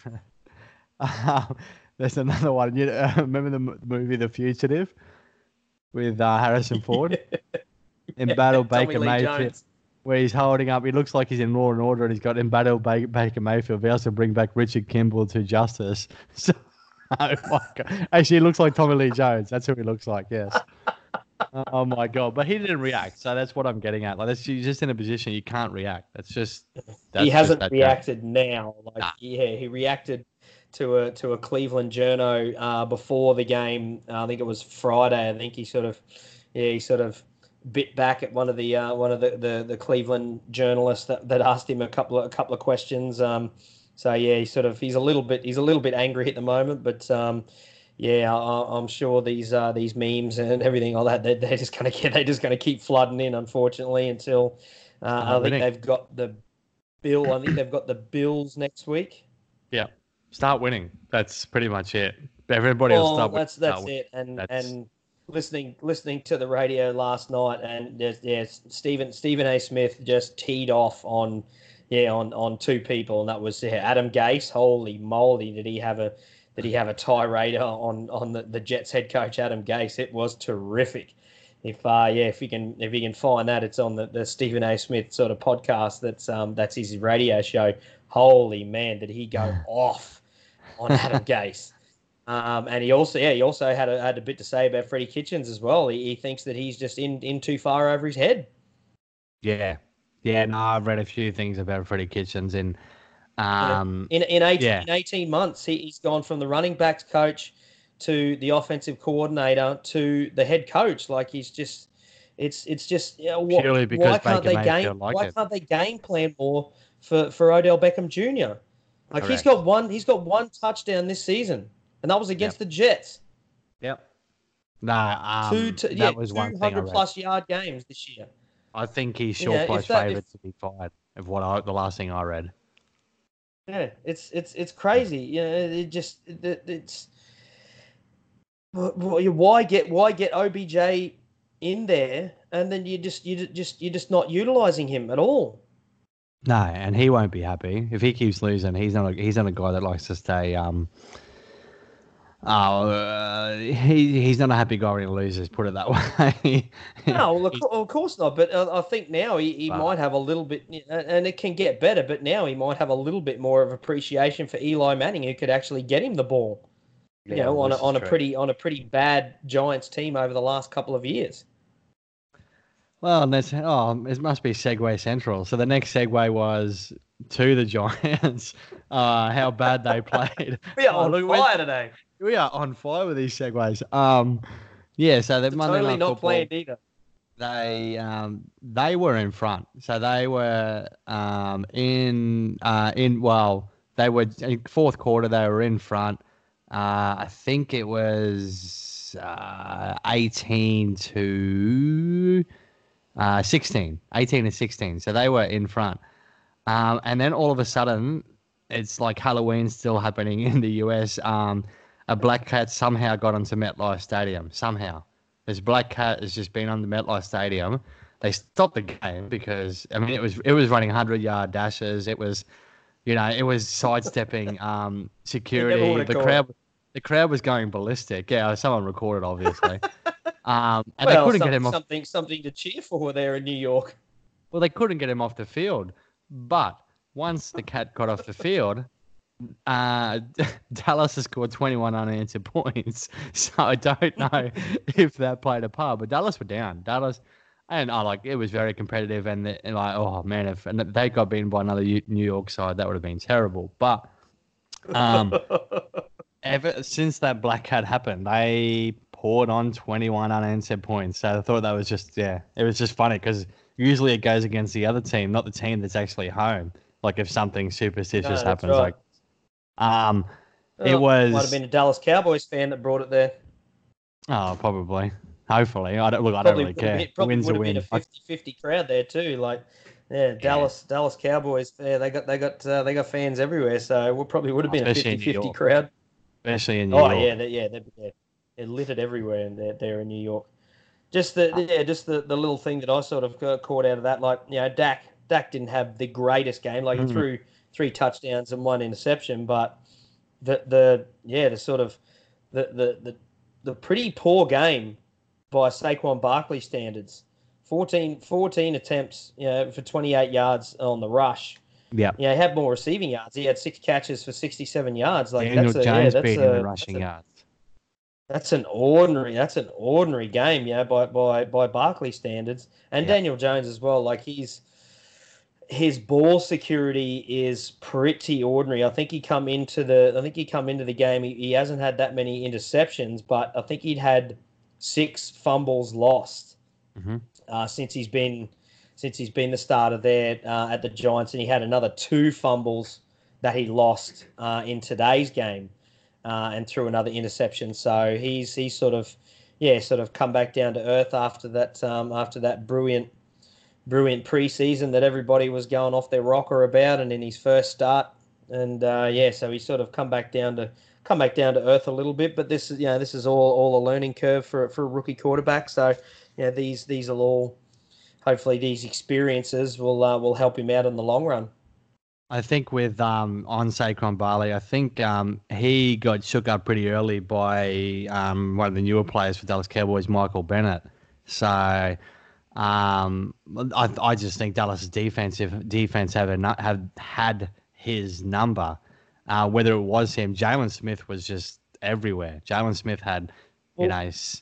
Speaker 1: There's another one. You remember the movie The Fugitive with Harrison Ford embattled Baker Mayfield, where he's holding up. He looks like he's in Law and Order, and he's got embattled Baker Mayfield. They also bring back Richard Kimball to justice. So, oh my God. Actually, he looks like Tommy Lee Jones. That's who he looks like. Yes. Oh my God! But he didn't react, so that's what I'm getting at. Like, you're just in a position you can't react.
Speaker 2: He hasn't reacted now. He reacted to a Cleveland journo before the game. I think it was Friday. I think he sort of bit back at one of the Cleveland journalists that asked him a couple of questions. So yeah, he's a little bit angry at the moment, but yeah, I'm sure these memes and everything like that, they're just gonna keep flooding in, unfortunately, until I think they've got the Bills next week.
Speaker 1: Yeah, start winning. That's pretty much it. Everybody will start.
Speaker 2: That's it. And listening to the radio last night, and Stephen A. Smith just teed off on 2 people, and that was Adam Gase. Holy moly, did he have a tirade on the Jets head coach Adam Gase? It was terrific. If you can find that, it's on the Stephen A. Smith sort of podcast. That's his radio show. Holy man, did he go off on Adam Gase? And he also had a bit to say about Freddie Kitchens as well. He thinks that he's just in too far over his head.
Speaker 1: Yeah. No, I've read a few things about Freddie Kitchens in
Speaker 2: 18 months. He's gone from the running backs coach to the offensive coordinator to the head coach. Like, he's just it's just
Speaker 1: purely because
Speaker 2: why can't they game plan more for Odell Beckham Jr.? Like, correct. He's got one touchdown this season, and that was against the Jets.
Speaker 1: Yep. Nah, that was
Speaker 2: 200 plus yard games this year.
Speaker 1: I think he's sure price favourite to be fired. The last thing I read.
Speaker 2: Yeah, it's crazy. It's why get OBJ in there, and then you're just not utilizing him at all.
Speaker 1: No, and he won't be happy if he keeps losing. He's not a guy that likes to stay. He's not a happy guy when he loses. Put it that way.
Speaker 2: No, well, of course not. But I think now he might have a little bit, and it can get better. But now he might have a little bit more of appreciation for Eli Manning, who could actually get him the ball. Yeah, on a pretty bad Giants team over the last couple of years.
Speaker 1: Well, it must be segue central. So the next segue was to the Giants. How bad they played.
Speaker 2: We are on fire today.
Speaker 1: We are on fire with these segues. So the Monday
Speaker 2: Monday Night
Speaker 1: Football,
Speaker 2: planned either.
Speaker 1: They were in front. So they were they were in fourth quarter. They were in front. I think it was 18 to 16. 18 to 16. So they were in front. And then all of a sudden, it's like Halloween still happening in the US. A black cat somehow got onto MetLife Stadium. Somehow. This black cat has just been on the MetLife Stadium. They stopped the game because, it was running 100-yard dashes. It was, it was sidestepping security. The crowd was going ballistic. Yeah, someone recorded, obviously. And they couldn't get him off.
Speaker 2: Something to cheer for there in New York.
Speaker 1: Well, they couldn't get him off the field. But once the cat got off the field, Dallas has scored 21 unanswered points. So I don't know if that played a part. But Dallas were down. It was very competitive. And if they got beaten by another New York side, that would have been terrible. But ever since that black cat happened, they poured on 21 unanswered points. So I thought that was just, it was just funny because usually it goes against the other team, not the team that's actually home. Like if something superstitious
Speaker 2: No, that's
Speaker 1: happens,
Speaker 2: right.
Speaker 1: it
Speaker 2: Might have
Speaker 1: was,
Speaker 2: been a Dallas Cowboys fan that brought it there.
Speaker 1: probably, hopefully. I don't
Speaker 2: Probably
Speaker 1: really
Speaker 2: would have
Speaker 1: care.
Speaker 2: been probably
Speaker 1: Win's
Speaker 2: would
Speaker 1: a
Speaker 2: have been a
Speaker 1: win.
Speaker 2: 50-50 crowd there too. Like, yeah,
Speaker 1: Yeah,
Speaker 2: Dallas Cowboys. Yeah, they got fans everywhere. So it probably would have been a
Speaker 1: especially in New
Speaker 2: 50-50
Speaker 1: York.
Speaker 2: crowd.
Speaker 1: Especially in New
Speaker 2: Oh
Speaker 1: York.
Speaker 2: yeah, they're littered everywhere, and they're in New York. Just the little thing that I sort of caught out of that, like Dak didn't have the greatest game. Like he
Speaker 1: Mhm.
Speaker 2: threw 3 touchdowns and 1 interception, but the sort of the pretty poor game by Saquon Barkley standards. 14 attempts, for 28 yards on the rush.
Speaker 1: Yeah.
Speaker 2: Yeah, he had more receiving yards. He had 6 catches for 67 yards. Like
Speaker 1: Daniel
Speaker 2: that's a yeah,
Speaker 1: Jones
Speaker 2: that's
Speaker 1: beat him in
Speaker 2: a
Speaker 1: rushing yards.
Speaker 2: that's an ordinary game, by Barkley standards, and
Speaker 1: Yeah.
Speaker 2: Daniel Jones as well. Like his ball security is pretty ordinary. I think he come into the game. He hasn't had that many interceptions, but I think he'd had 6 fumbles lost
Speaker 1: Mm-hmm.
Speaker 2: Since he's been the starter there at the Giants, and he had another 2 fumbles that he lost in today's game, and threw another interception. So he's sort of come back down to earth after that brilliant preseason that everybody was going off their rocker about, and in his first start, and so he's sort of come back down to earth a little bit. But this is all a learning curve for a rookie quarterback. So these will all, hopefully these experiences will help him out in the long run.
Speaker 1: I think with on Saquon Barkley, I think he got shook up pretty early by one of the newer players for Dallas Cowboys, Michael Bennett. So I just think Dallas' defense have had his number. Whether it was him, Jalen Smith was just everywhere. Jalen Smith had,
Speaker 2: Well,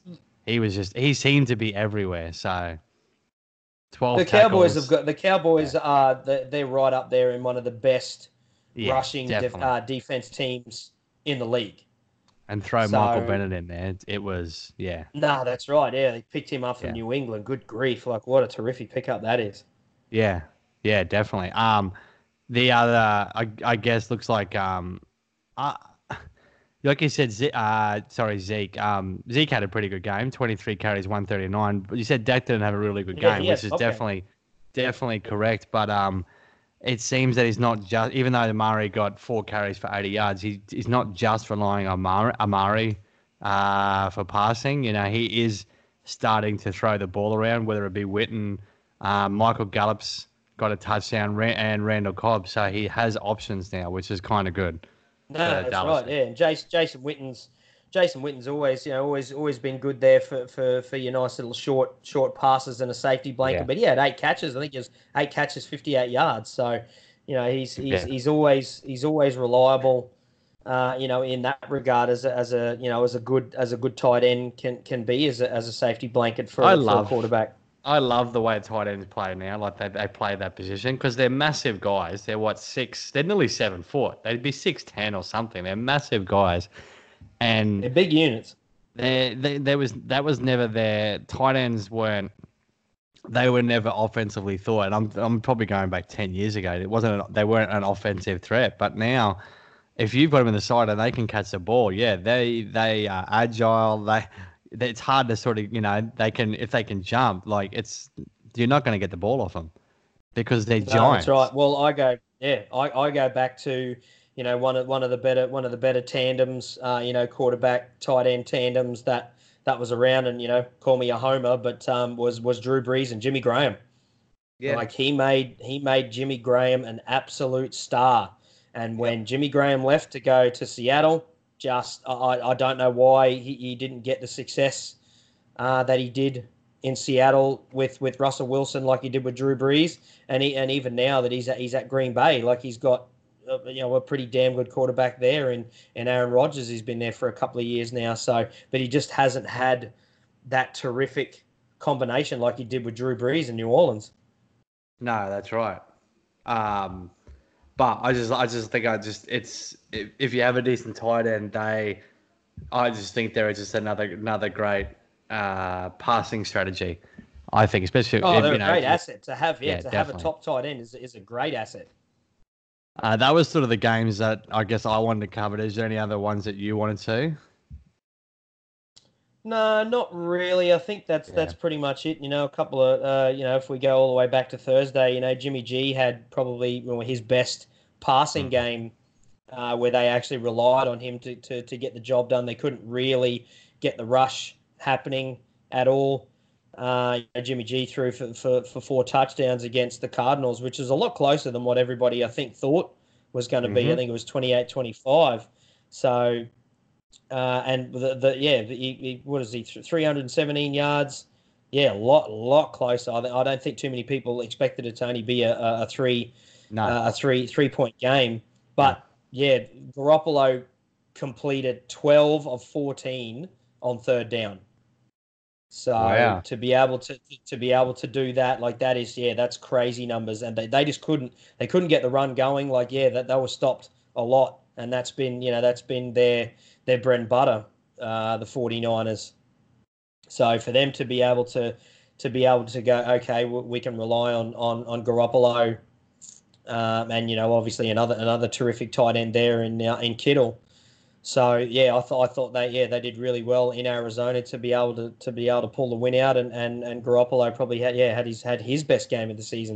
Speaker 1: he seemed to be everywhere. So
Speaker 2: the
Speaker 1: 12
Speaker 2: Cowboys have
Speaker 1: tackles.
Speaker 2: got the
Speaker 1: Yeah,
Speaker 2: Cowboys are they're right up there in one of the best
Speaker 1: yeah,
Speaker 2: rushing
Speaker 1: definitely.
Speaker 2: defense teams in the league.
Speaker 1: And throw Michael
Speaker 2: So
Speaker 1: Bennett in there. It was, yeah,
Speaker 2: no, that's right. Yeah, they picked him up from
Speaker 1: yeah,
Speaker 2: New England. Good grief! Like what a terrific pickup that is.
Speaker 1: yeah, yeah, definitely. The other, I guess, looks like uh, like you said, Zeke. Zeke had a pretty good game, 23 carries, 139. But you said Dak didn't have a really good
Speaker 2: Yeah,
Speaker 1: game,
Speaker 2: he
Speaker 1: which
Speaker 2: had
Speaker 1: is
Speaker 2: top game.
Speaker 1: definitely correct. But it seems that he's not just, even though Amari got 4 carries for 80 yards, he's not just relying on Amari for passing. He is starting to throw the ball around, whether it be Witten, Michael Gallup's got a touchdown, and Randall Cobb. So he has options now, which is kind of good
Speaker 2: No,
Speaker 1: for
Speaker 2: that's
Speaker 1: Dallas.
Speaker 2: right. Yeah, and Jason Witten's always been good there for your nice little short passes and a safety blanket.
Speaker 1: Yeah,
Speaker 2: But he had 8 catches. I think it was 8 catches, 58 yards. So
Speaker 1: yeah.
Speaker 2: he's always reliable. In that regard, as a good tight end can be as a safety blanket
Speaker 1: I
Speaker 2: for a
Speaker 1: love
Speaker 2: quarterback.
Speaker 1: I love the way tight ends play now. Like they play that position because they're massive guys. They're what, 6? They're nearly 7 foot. They'd be 6'10" or something. They're massive guys, and
Speaker 2: They're big units.
Speaker 1: that was never their tight ends weren't. They were never offensively thought. And I'm probably going back 10 years ago. They weren't an offensive threat, but now. If you put them in the side and they can catch the ball, yeah, they are agile. It's hard to sort of, they can, if they can jump, like you're not going to get the ball off them because they're
Speaker 2: No, that's
Speaker 1: giants.
Speaker 2: right. Well, I go back to one of the better tandems, quarterback tight end tandems that was around, and call me a homer, but was Drew Brees and Jimmy Graham.
Speaker 1: Yeah.
Speaker 2: Like he made Jimmy Graham an absolute star, and
Speaker 1: Yep.
Speaker 2: when Jimmy Graham left to go to Seattle, just I don't know why he didn't get the success that he did in Seattle with Russell Wilson like he did with Drew Brees, and even now that he's at Green Bay, like he's got a pretty damn good quarterback there, and Aaron Rodgers. He's been there for a couple of years now, so but he just hasn't had that terrific combination like he did with Drew Brees in New Orleans.
Speaker 1: No, that's right. Um, but I just think it's if you have a decent tight end, I just think there is just another great passing strategy. I think, especially
Speaker 2: Oh,
Speaker 1: if,
Speaker 2: they're a great asset to have. Yeah,
Speaker 1: yeah,
Speaker 2: to have a
Speaker 1: definitely.
Speaker 2: top tight end is a great asset.
Speaker 1: That was sort of the games that I guess I wanted to cover. Is there any other ones that you wanted to?
Speaker 2: No, not really. I think
Speaker 1: Yeah.
Speaker 2: that's pretty much it. A couple of if we go all the way back to Thursday, Jimmy G had probably his best passing
Speaker 1: Mm.
Speaker 2: game, where they actually relied on him to get the job done. They couldn't really get the rush happening at all. Jimmy G threw for 4 touchdowns against the Cardinals, which is a lot closer than what everybody I think thought was going to be. I
Speaker 1: Mm-hmm.
Speaker 2: think it was 28-25. So and what is he? 317 yards. Yeah, a lot closer. I don't think too many people expected it to only be a three
Speaker 1: No.
Speaker 2: a 3 point game.
Speaker 1: Yeah.
Speaker 2: But yeah, Garoppolo completed 12 of 14 on third down. So
Speaker 1: Wow.
Speaker 2: to be able to do that, like that is, that's crazy numbers, and they just couldn't get the run going. Like, that they were stopped a lot, and that's been their bread and butter, the 49ers. So for them to be able to go, okay, we can rely on Garoppolo, and obviously another terrific tight end there in Kittle. So yeah, I thought they did really well in Arizona to be able to pull the win out, and Garoppolo probably had his best game of the season.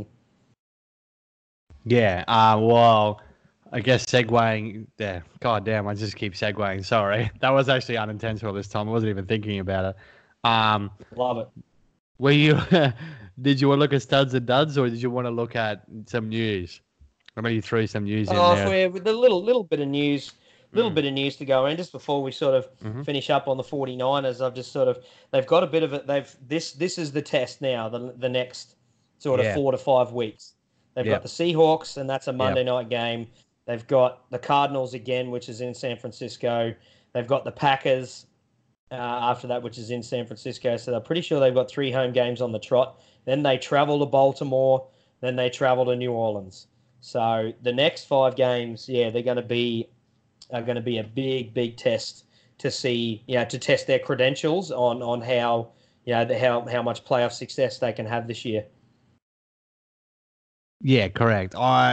Speaker 1: Yeah. Well, I guess segueing there. God damn, I just keep segueing. Sorry. That was actually unintentional this time. I wasn't even thinking about it. Um,
Speaker 2: Love it.
Speaker 1: were you did you want to look at studs and duds or did you want to look at some news? I know you threw some news in
Speaker 2: Oh,
Speaker 1: there.
Speaker 2: with a little bit of news,
Speaker 1: Mm.
Speaker 2: to go around just before we sort of
Speaker 1: Mm-hmm.
Speaker 2: finish up on the 49ers. I've just sort of they've got a bit of it. This is the test now. The next sort of
Speaker 1: Yeah.
Speaker 2: 4 to 5 weeks. They've got
Speaker 1: Yep.
Speaker 2: the Seahawks, and that's a Monday
Speaker 1: Yep.
Speaker 2: night game. They've got the Cardinals again, which is in San Francisco. They've got the Packers after that, which is in San Francisco. So they're pretty sure they've got 3 home games on the trot. Then they travel to Baltimore. Then they travel to New Orleans. So the next 5 games, they're going to be a big test to see, to test their credentials on how, how much playoff success they can have this year.
Speaker 1: Yeah, correct.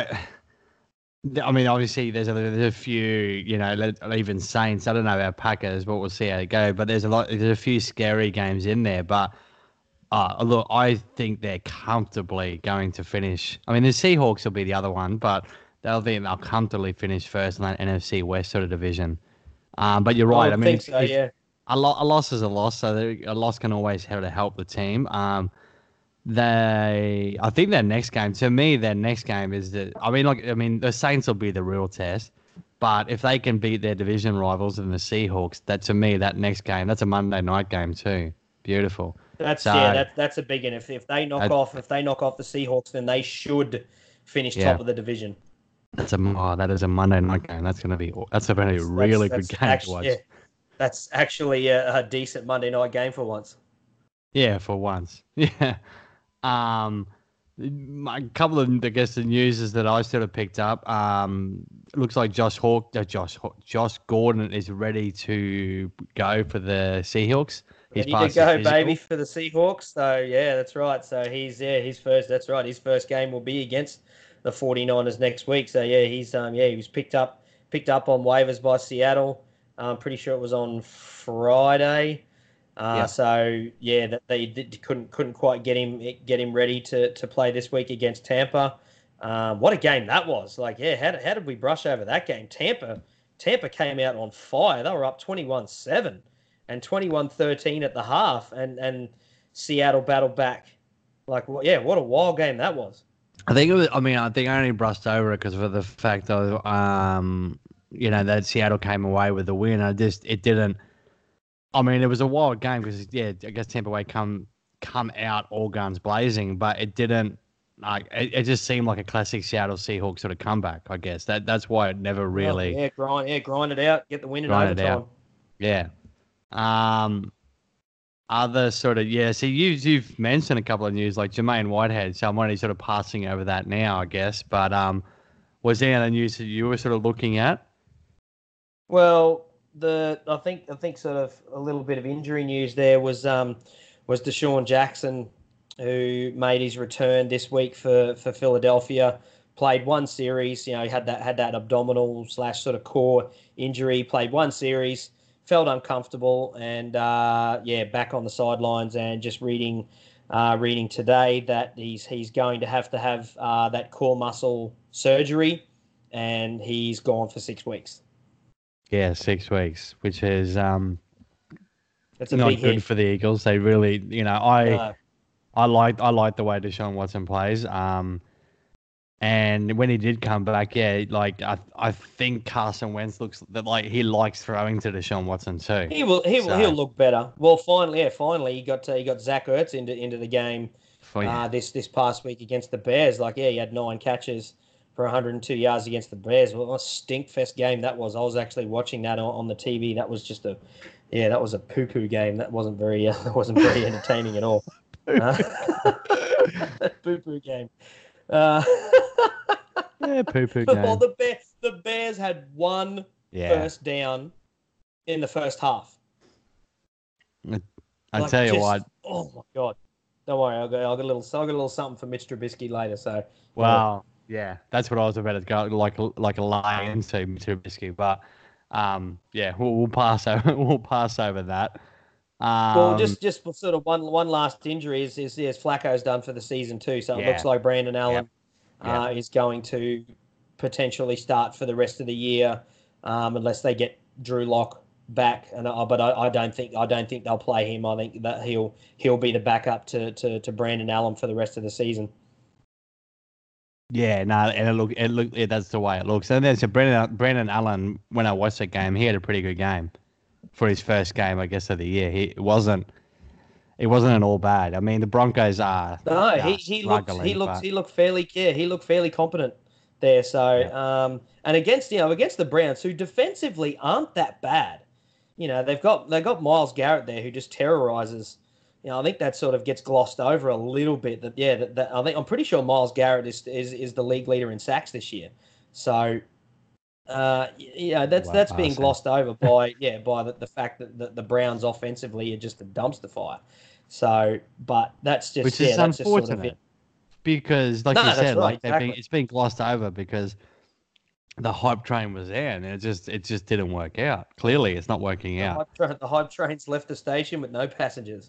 Speaker 1: I mean, obviously, there's a few, even Saints. I don't know about Packers, but we'll see how they go. But there's a few scary games in there. But look, I think they're comfortably going to finish. I mean, the Seahawks will be the other one, but they'll comfortably finish first in that NFC West sort of division. But you're
Speaker 2: I
Speaker 1: right. I
Speaker 2: would
Speaker 1: mean,
Speaker 2: think so,
Speaker 1: if
Speaker 2: yeah.
Speaker 1: a loss is a loss, so a loss can always help the team. I think their next game, to me, their next game is the Saints will be the real test. But if they can beat their division rivals and the Seahawks, to me, that next game, that's a Monday night game too. Beautiful.
Speaker 2: That's yeah,
Speaker 1: So,
Speaker 2: that's a big one. If they knock
Speaker 1: that,
Speaker 2: off the Seahawks, then they should finish
Speaker 1: yeah,
Speaker 2: top of the division.
Speaker 1: that is a Monday night game. That's going to be a
Speaker 2: That's
Speaker 1: really good
Speaker 2: that's
Speaker 1: game to
Speaker 2: actually
Speaker 1: watch.
Speaker 2: that's actually a decent Monday night game for once.
Speaker 1: Yeah, for once. Yeah. Um, a couple of, I guess, the news is that I sort of picked up. It looks like Josh Gordon is ready to go for the Seahawks. He's
Speaker 2: Ready to
Speaker 1: passed his
Speaker 2: go, baby,
Speaker 1: physical.
Speaker 2: for the Seahawks. So yeah, that's right. So his first. That's right. His first game will be against the 49ers next week. So yeah, he was picked up on waivers by Seattle. I'm pretty sure it was on Friday.
Speaker 1: Yeah.
Speaker 2: So yeah, that couldn't quite get him ready to play this week against Tampa. What a game that was! Like, yeah, how did we brush over that game? Tampa came out on fire. They were up 21-7 and 21-13 at the half, and Seattle battled back. Like, yeah, what a wild game that was.
Speaker 1: I think it was. I mean, I think I only brushed over it because of the fact of that Seattle came away with the win. It didn't. I mean, it was a wild game because I guess Tampa Bay come out all guns blazing, but it didn't. Like it just seemed like a classic Seattle Seahawks sort of comeback. I guess that's why it never
Speaker 2: Well,
Speaker 1: really
Speaker 2: grind it out, get the win in
Speaker 1: grinded
Speaker 2: overtime.
Speaker 1: out. Yeah. Um. Other sort of So you've mentioned a couple of news like Jermaine Whitehead. So I'm only sort of passing over that now, I guess. But was there any other news that you were sort of looking at?
Speaker 2: Well, I think sort of a little bit of injury news there was Deshaun Jackson, who made his return this week for Philadelphia. Played one series, he had that abdominal / sort of core injury. Played one series, felt uncomfortable, and back on the sidelines. And just reading today that he's going to have that core muscle surgery, and he's gone for 6 weeks.
Speaker 1: Yeah, 6 weeks, which is
Speaker 2: It's a
Speaker 1: not
Speaker 2: big
Speaker 1: good
Speaker 2: hit.
Speaker 1: for the Eagles. They really, I like the way Deshaun Watson plays. And when he did come back, I think Carson Wentz looks like he likes throwing to Deshaun Watson too.
Speaker 2: He'll look better. Well, finally he got Zach Ertz into the game this past week against the Bears. He had 9 catches for 102 yards against the Bears. Well, a stinkfest game that was. I was actually watching that on the TV. That was just that was a poo-poo game. That wasn't very entertaining at all. Poo-poo game.
Speaker 1: Poo-poo game.
Speaker 2: Well, the Bears had one first down in the first half.
Speaker 1: I tell you what.
Speaker 2: Oh my God! Don't worry, I'll get a little something for Mitch Trubisky later. So.
Speaker 1: Wow. Yeah, that's what I was about to go like a lie into Trubisky, but we'll pass over that.
Speaker 2: Well, just sort of one last injury is Flacco's done for the season too, so it looks like Brandon Allen is going to potentially start for the rest of the year, unless they get Drew Lock back. But I don't think they'll play him. I think that he'll be the backup to Brandon Allen for the rest of the season.
Speaker 1: Yeah, no, and that's the way it looks. And then so Brandon Allen, when I watched that game, he had a pretty good game for his first game, I guess, of the year. It wasn't at all bad. I mean, the Broncos are.
Speaker 2: No, he looked fairly competent there. So and against the Browns, who defensively aren't that bad. They've got Myles Garrett there, who just terrorizes. I think that sort of gets glossed over a little bit. I'm pretty sure Myles Garrett is the league leader in sacks this year. So, that's being glossed over by the fact that the Browns offensively are just a dumpster fire. So, but that's just
Speaker 1: which is
Speaker 2: that's
Speaker 1: unfortunate
Speaker 2: just sort of
Speaker 1: because, like you said,
Speaker 2: right, exactly.
Speaker 1: it's been glossed over because the hype train was there and it just didn't work out. Clearly, it's not working out.
Speaker 2: The hype train's left the station with no passengers.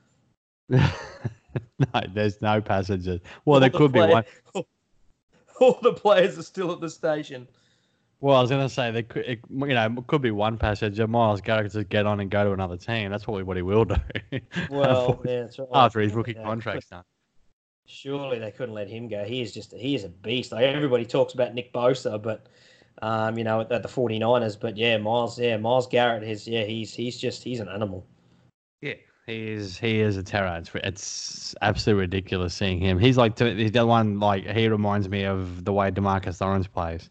Speaker 1: No, there's no passengers. Well, there could be one.
Speaker 2: All the players are still at the station.
Speaker 1: Well, I was going to say it could be one passenger. Myles Garrett just get on and go to another team. That's probably what he will do.
Speaker 2: Well, that's right.
Speaker 1: After his rookie contract's done.
Speaker 2: Surely they couldn't let him go. He is a beast. Everybody talks about Nick Bosa, but at the 49ers. But Myles Garrett he's an animal.
Speaker 1: Yeah. He is a terror. It's absolutely ridiculous seeing him. He's the one, he reminds me of the way DeMarcus Lawrence plays.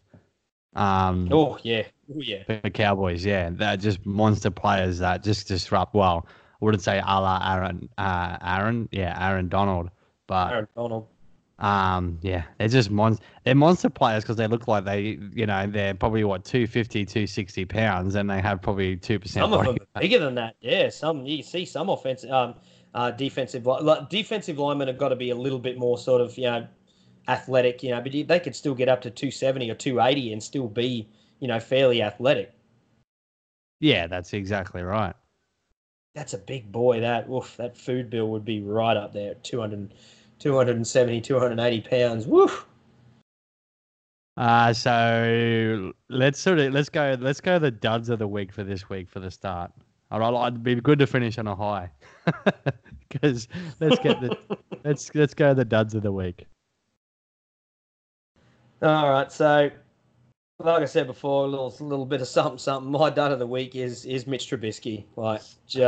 Speaker 1: The Cowboys, they're just monster players that just disrupt. Well, I wouldn't say a la Aaron Donald, but
Speaker 2: Aaron Donald.
Speaker 1: They're just they're monster players because they look like they're probably 250, 260 pounds, and they have probably 2%.
Speaker 2: Some of them are bigger than that. Yeah, you see some defensive linemen have got to be a little bit more sort of athletic, but they could still get up to 270 or 280 and still be fairly athletic.
Speaker 1: Yeah, that's exactly right.
Speaker 2: That's a big boy. That food bill would be right up there at 270, 280 pounds. Woof.
Speaker 1: So let's go the duds of the week for this week for the start. It'd be good to finish on a high, because let's go the duds of the week.
Speaker 2: All right, so like I said before, a little bit of something. My dud of the week is Mitch Trubisky. Like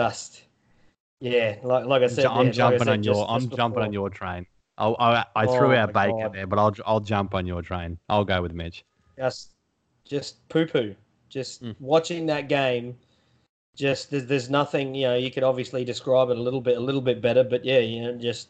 Speaker 2: I said,
Speaker 1: I'm jumping on your train. I threw out Baker there, but I'll jump on your train. I'll go with Mitch.
Speaker 2: Just poo-poo. Just watching that game. Just there's nothing. You could obviously describe it a little bit better, but just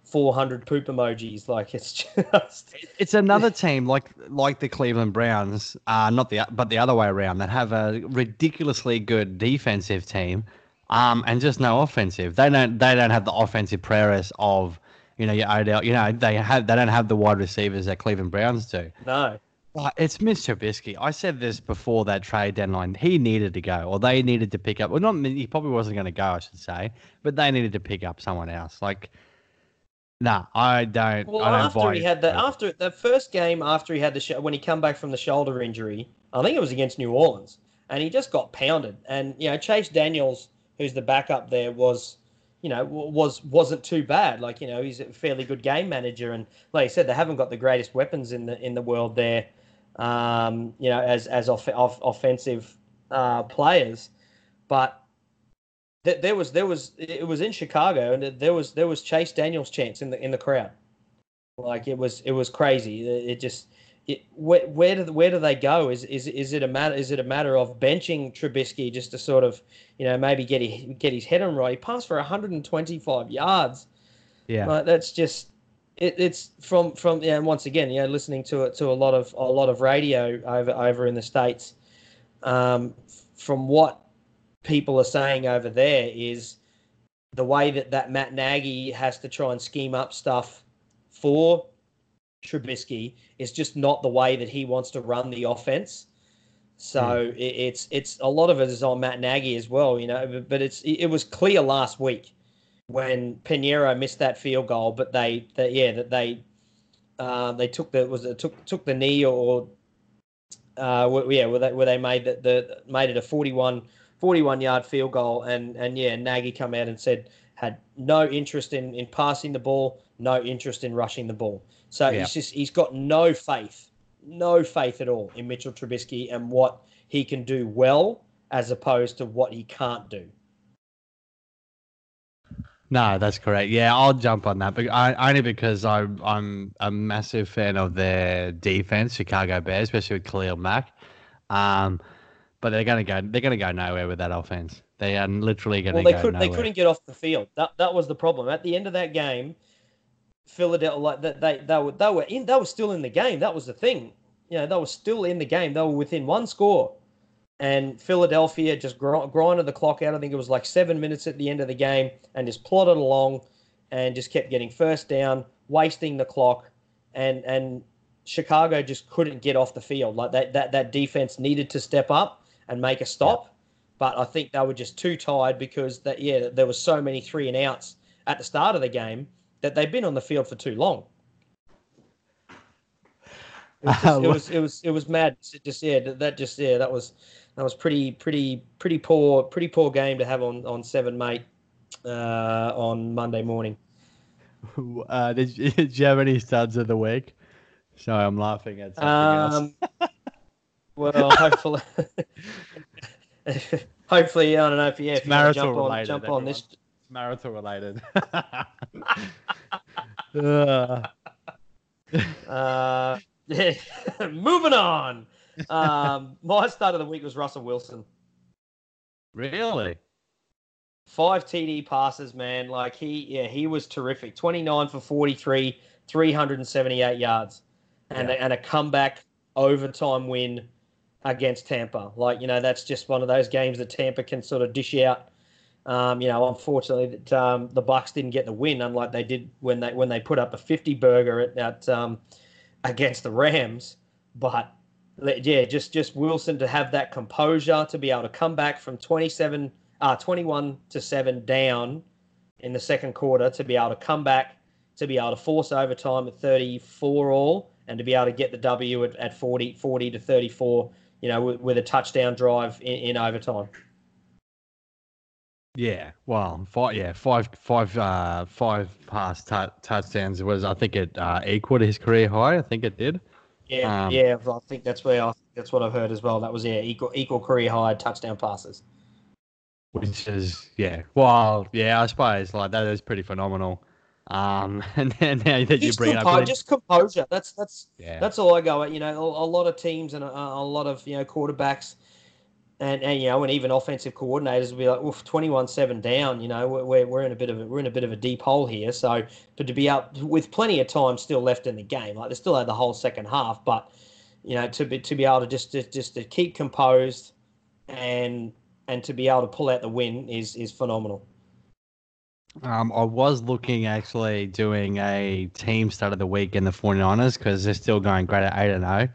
Speaker 2: 400 poop emojis. Like it's just
Speaker 1: it's another team like the Cleveland Browns, but the other way around, that have a ridiculously good defensive team, and just no offensive. They don't have the offensive prowess of your Odell. They don't have the wide receivers that Cleveland Browns do.
Speaker 2: no.
Speaker 1: It's Mitch Trubisky. I said this before that trade deadline. He needed to go, or they needed to pick up. Well, not he probably wasn't going to go, I should say, but they needed to pick up someone else. Like, nah, I don't.
Speaker 2: Well,
Speaker 1: I don't
Speaker 2: after
Speaker 1: buy
Speaker 2: he had after the first game, after he had when he come back from the shoulder injury, I think it was against New Orleans, and he just got pounded. And Chase Daniels, who's the backup there, wasn't too bad. Like he's a fairly good game manager, and like I said, they haven't got the greatest weapons in the world there. As offensive players, but it was in Chicago, and there was Chase Daniels' chance in the crowd. Like it was crazy. Where do they go? Is it a matter of benching Trubisky just to sort of maybe get his head on right? He passed for 125 yards.
Speaker 1: Yeah,
Speaker 2: like, that's just. It's from and once again, listening to a lot of radio over in the States. From what people are saying over there is the way that Matt Nagy has to try and scheme up stuff for Trubisky is just not the way that he wants to run the offense. So it's a lot of it is on Matt Nagy as well, but it was clear last week when Pinheiro missed that field goal, but they took the knee where they made it a 41 yard field goal, and Nagy come out and said had no interest in passing the ball, no interest in rushing the ball. So he's got no faith at all in Mitchell Trubisky and what he can do well as opposed to what he can't do.
Speaker 1: No, that's correct. Yeah, I'll jump on that, but only because I'm a massive fan of their defense, Chicago Bears, especially with Khalil Mack. But they're gonna go nowhere with that offense. They are literally going to go nowhere.
Speaker 2: They couldn't get off the field. That was the problem. At the end of that game, Philadelphia, they were still in the game. That was the thing. They were still in the game. They were within one score. And Philadelphia just grinded the clock out. I think it was like 7 minutes at the end of the game and just plodded along and just kept getting first down, wasting the clock. And Chicago just couldn't get off the field. Like that defense needed to step up and make a stop. Yeah. But I think they were just too tired because there were so many 3 and outs at the start of the game that they'd been on the field for too long. It was mad. That was pretty poor game to have on 7 Mate on Monday morning.
Speaker 1: Did you have any studs of the week? Sorry, I'm laughing at something else.
Speaker 2: Well, hopefully, I don't know if you
Speaker 1: marathon related.
Speaker 2: Jump on this.
Speaker 1: It's marathon related.
Speaker 2: Moving on. My start of the week was Russell Wilson.
Speaker 1: Really?
Speaker 2: 5 TD passes, man. Like he was terrific. 29 for 43, 378 yards, and a comeback overtime win against Tampa. Like that's just one of those games that Tampa can sort of dish out. Unfortunately, that the Bucks didn't get the win, unlike they did when they put up a 50 burger at against the Rams. But just Wilson to have that composure to be able to come back from 21-7 down in the second quarter, to be able to come back, to be able to force overtime at 34 all, and to be able to get the W at 40 to 34. With a touchdown drive in overtime.
Speaker 1: Yeah, well, five pass touchdowns was, I think it equaled his career high. I think it did.
Speaker 2: Yeah, I think that's what I've heard as well. That was equal career high touchdown passes.
Speaker 1: Which is I suppose like that is pretty phenomenal. And then now that you bring it up,
Speaker 2: just composure. That's all I go at. A lot of teams and a lot of quarterbacks and and even offensive coordinators will be like, oof, 21-7 down. We're in a bit of a deep hole here. So, but to be up with plenty of time still left in the game, like they still had the whole second half, but to be able to just to keep composed and to be able to pull out the win is phenomenal.
Speaker 1: I was looking actually doing a team start of the week in the 49ers because they're still going great at 8-0.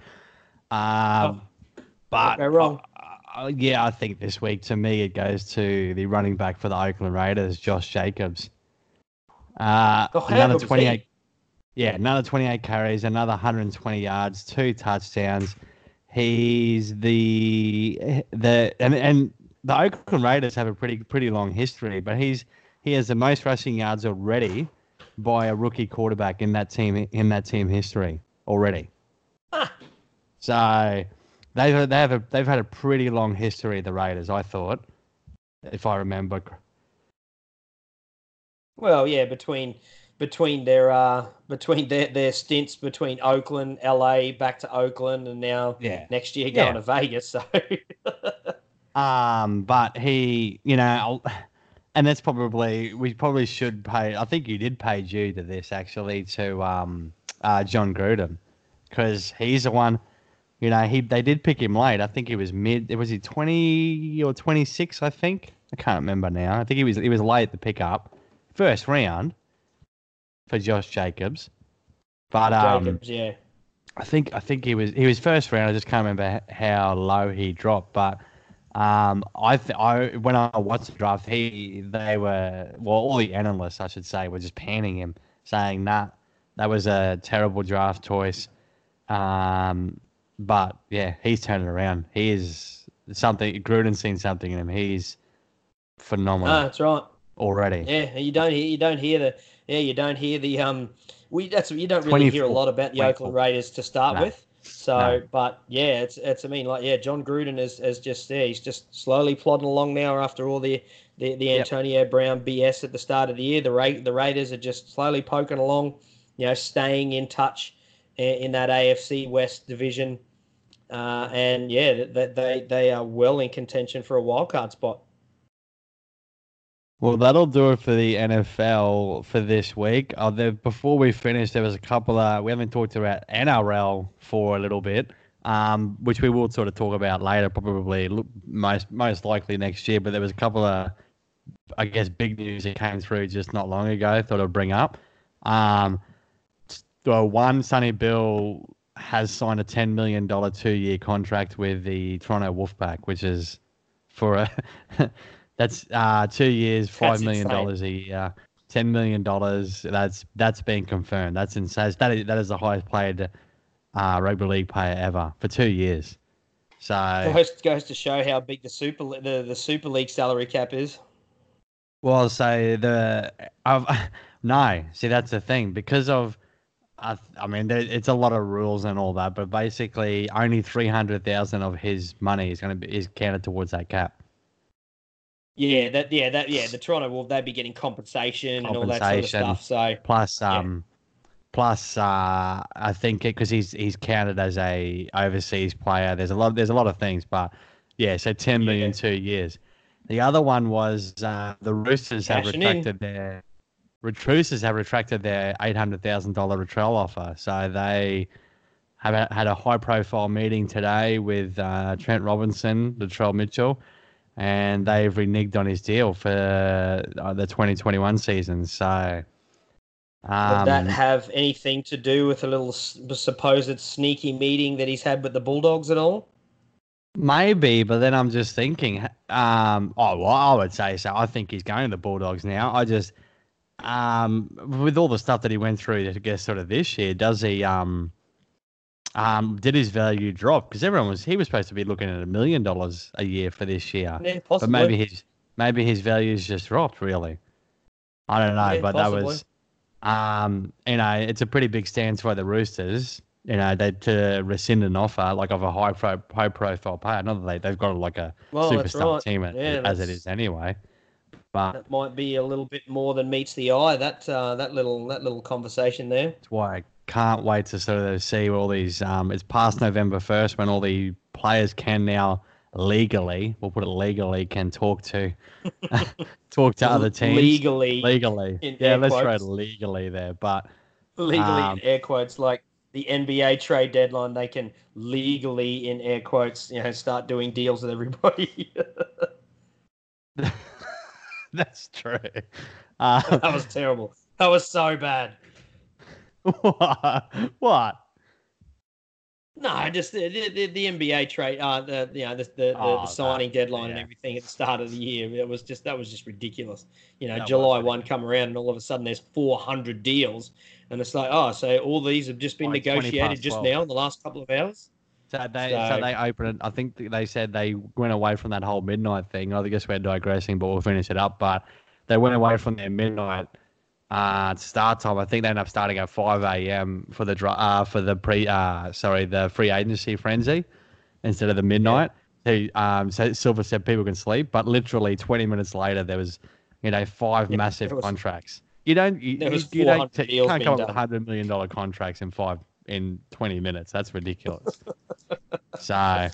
Speaker 1: But
Speaker 2: go wrong.
Speaker 1: Yeah, I think this week to me it goes to the running back for the Oakland Raiders, Josh Jacobs. Another 28. Yeah, another 28 carries, another 120 yards, 2 touchdowns. He's and the Oakland Raiders have a pretty long history, but he has the most rushing yards already by a rookie quarterback in that team history already. So they've had a pretty long history, the Raiders, I thought, if I remember.
Speaker 2: Well, yeah, between their stints between Oakland, LA, back to Oakland, and now next year going to Vegas. So,
Speaker 1: but he, and that's we probably should pay. I think you did pay due to this actually to John Gruden, because he's the one. They did pick him late. I think he was was he 20 or 26? I think I can't remember now. I think he was late to pick up, first round for Josh Jacobs. But
Speaker 2: Jacobs, yeah.
Speaker 1: I think he was first round. I just can't remember how low he dropped. But when I watched the draft, all the analysts, I should say, were just panning him, saying, nah, that was a terrible draft choice. But yeah, he's turning around. He is something. Gruden's seen something in him. He's phenomenal.
Speaker 2: That's right.
Speaker 1: Already.
Speaker 2: Yeah, you don't hear the you don't really hear a lot about the Oakland Raiders to start with. So, but yeah, it's John Gruden is just there. He's just slowly plodding along now after all the Antonio Brown BS at the start of the year. The Raiders are just slowly poking along, staying in touch in that AFC West division. And yeah, they are well in contention for a wildcard spot.
Speaker 1: Well, that'll do it for the NFL for this week. Before we finish, there was a couple we haven't talked about NRL for a little bit, which we will sort of talk about later, probably most likely next year. But there was a couple of, I guess, big news that came through just not long ago. I thought I'd bring up. Sonny Bill has signed a $10 million 2-year contract with the Toronto Wolfpack, which is for a that's 2 years, $5 million a year, $10 million. That's been confirmed. That's insane. That is the highest paid rugby league player ever for 2 years. So
Speaker 2: goes to show how big the Super League salary cap is.
Speaker 1: Well, no. See, that's the thing because of. It's a lot of rules and all that, but basically only 300,000 of his money is counted towards that cap.
Speaker 2: Yeah, the Toronto Wolves, they'd be getting compensation and all that sort of stuff. So
Speaker 1: plus, I think because he's counted as a overseas player. There's a lot of things, but yeah. So 10 million 2 years. The other one was the Roosters have retracted their $800,000 Latrell offer. So they have had a high-profile meeting today with Trent Robinson, Latrell Mitchell, and they've reneged on his deal for the 2021 season. So,
Speaker 2: would that have anything to do with a little supposed sneaky meeting that he's had with the Bulldogs at all?
Speaker 1: Maybe, but then I'm just thinking, I would say so. I think he's going to the Bulldogs now. I just, with all the stuff that he went through, I guess, sort of this year, does he, did his value drop? Because he was supposed to be looking at $1 million a year for this year.
Speaker 2: Yeah, possibly.
Speaker 1: But maybe his value's just dropped, really. I don't know, but possibly. That was, it's a pretty big stance by the Roosters. To rescind an offer like of a high profile player. Not that they've got like a superstar team as it is anyway. But
Speaker 2: that might be a little bit more than meets the eye. That little conversation there.
Speaker 1: That's why I can't wait to sort of see all these. It's past November 1st when all the players can now legally, we'll put it legally, can talk to other teams legally.
Speaker 2: In
Speaker 1: Yeah,
Speaker 2: air
Speaker 1: let's try
Speaker 2: quotes.
Speaker 1: legally there. But
Speaker 2: Legally in air quotes, like the NBA trade deadline, they can legally in air quotes, start doing deals with everybody.
Speaker 1: that's true.
Speaker 2: That was terrible. That was so bad.
Speaker 1: What?
Speaker 2: No, just the NBA trade, the signing deadline and everything at the start of the year. That was just ridiculous. July 1 come around and all of a sudden there's 400 deals, and it's like, oh, so all these have just been negotiated just now in the last couple of hours.
Speaker 1: So they opened it. I think they said they went away from that whole midnight thing. I guess we're digressing, but we'll finish it up. But they went away from their midnight start time. I think they ended up starting at 5 a.m. for the free agency frenzy instead of the midnight. Yeah. So Silver said people can sleep, but literally 20 minutes later there was 5 massive contracts. You can't come up with $100 million contracts in 20 minutes. That's ridiculous. So,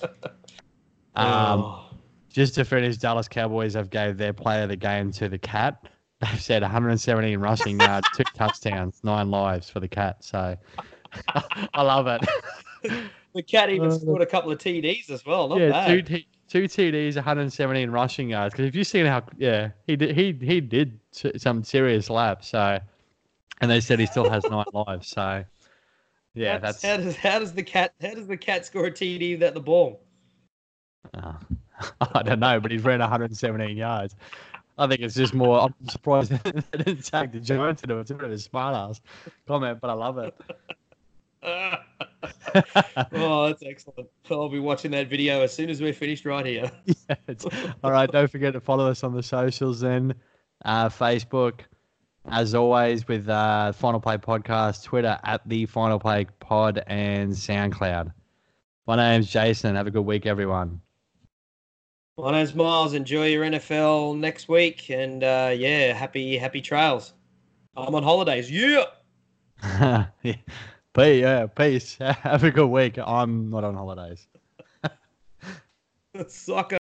Speaker 1: just to finish, Dallas Cowboys have gave their player of the game to the Cat. They've said 117 rushing yards, 2 touchdowns, 9 lives for the Cat. So, I love it.
Speaker 2: The Cat even scored a couple of TDs as well. Not bad.
Speaker 1: Two TDs, 117 rushing yards. Because if you've seen he did some serious laps. So, and they said he still has 9 lives. So. Yeah,
Speaker 2: how does the cat score a TD without the ball?
Speaker 1: I don't know, but he's ran 117 yards. I think it's just more. I'm surprised they didn't take the Giants to do it. It's a bit of a smart ass comment, but I love it.
Speaker 2: Oh, that's excellent. I'll be watching that video as soon as we're finished right here.
Speaker 1: Yes. All right, don't forget to follow us on the socials then, Facebook. As always, with Final Play Podcast, Twitter at the Final Play Pod, and SoundCloud. My name's Jason. Have a good week, everyone.
Speaker 2: My name's Miles. Enjoy your NFL next week, and happy trails. I'm on holidays. Yeah.
Speaker 1: Peace. Have a good week. I'm not on holidays.
Speaker 2: Soccer.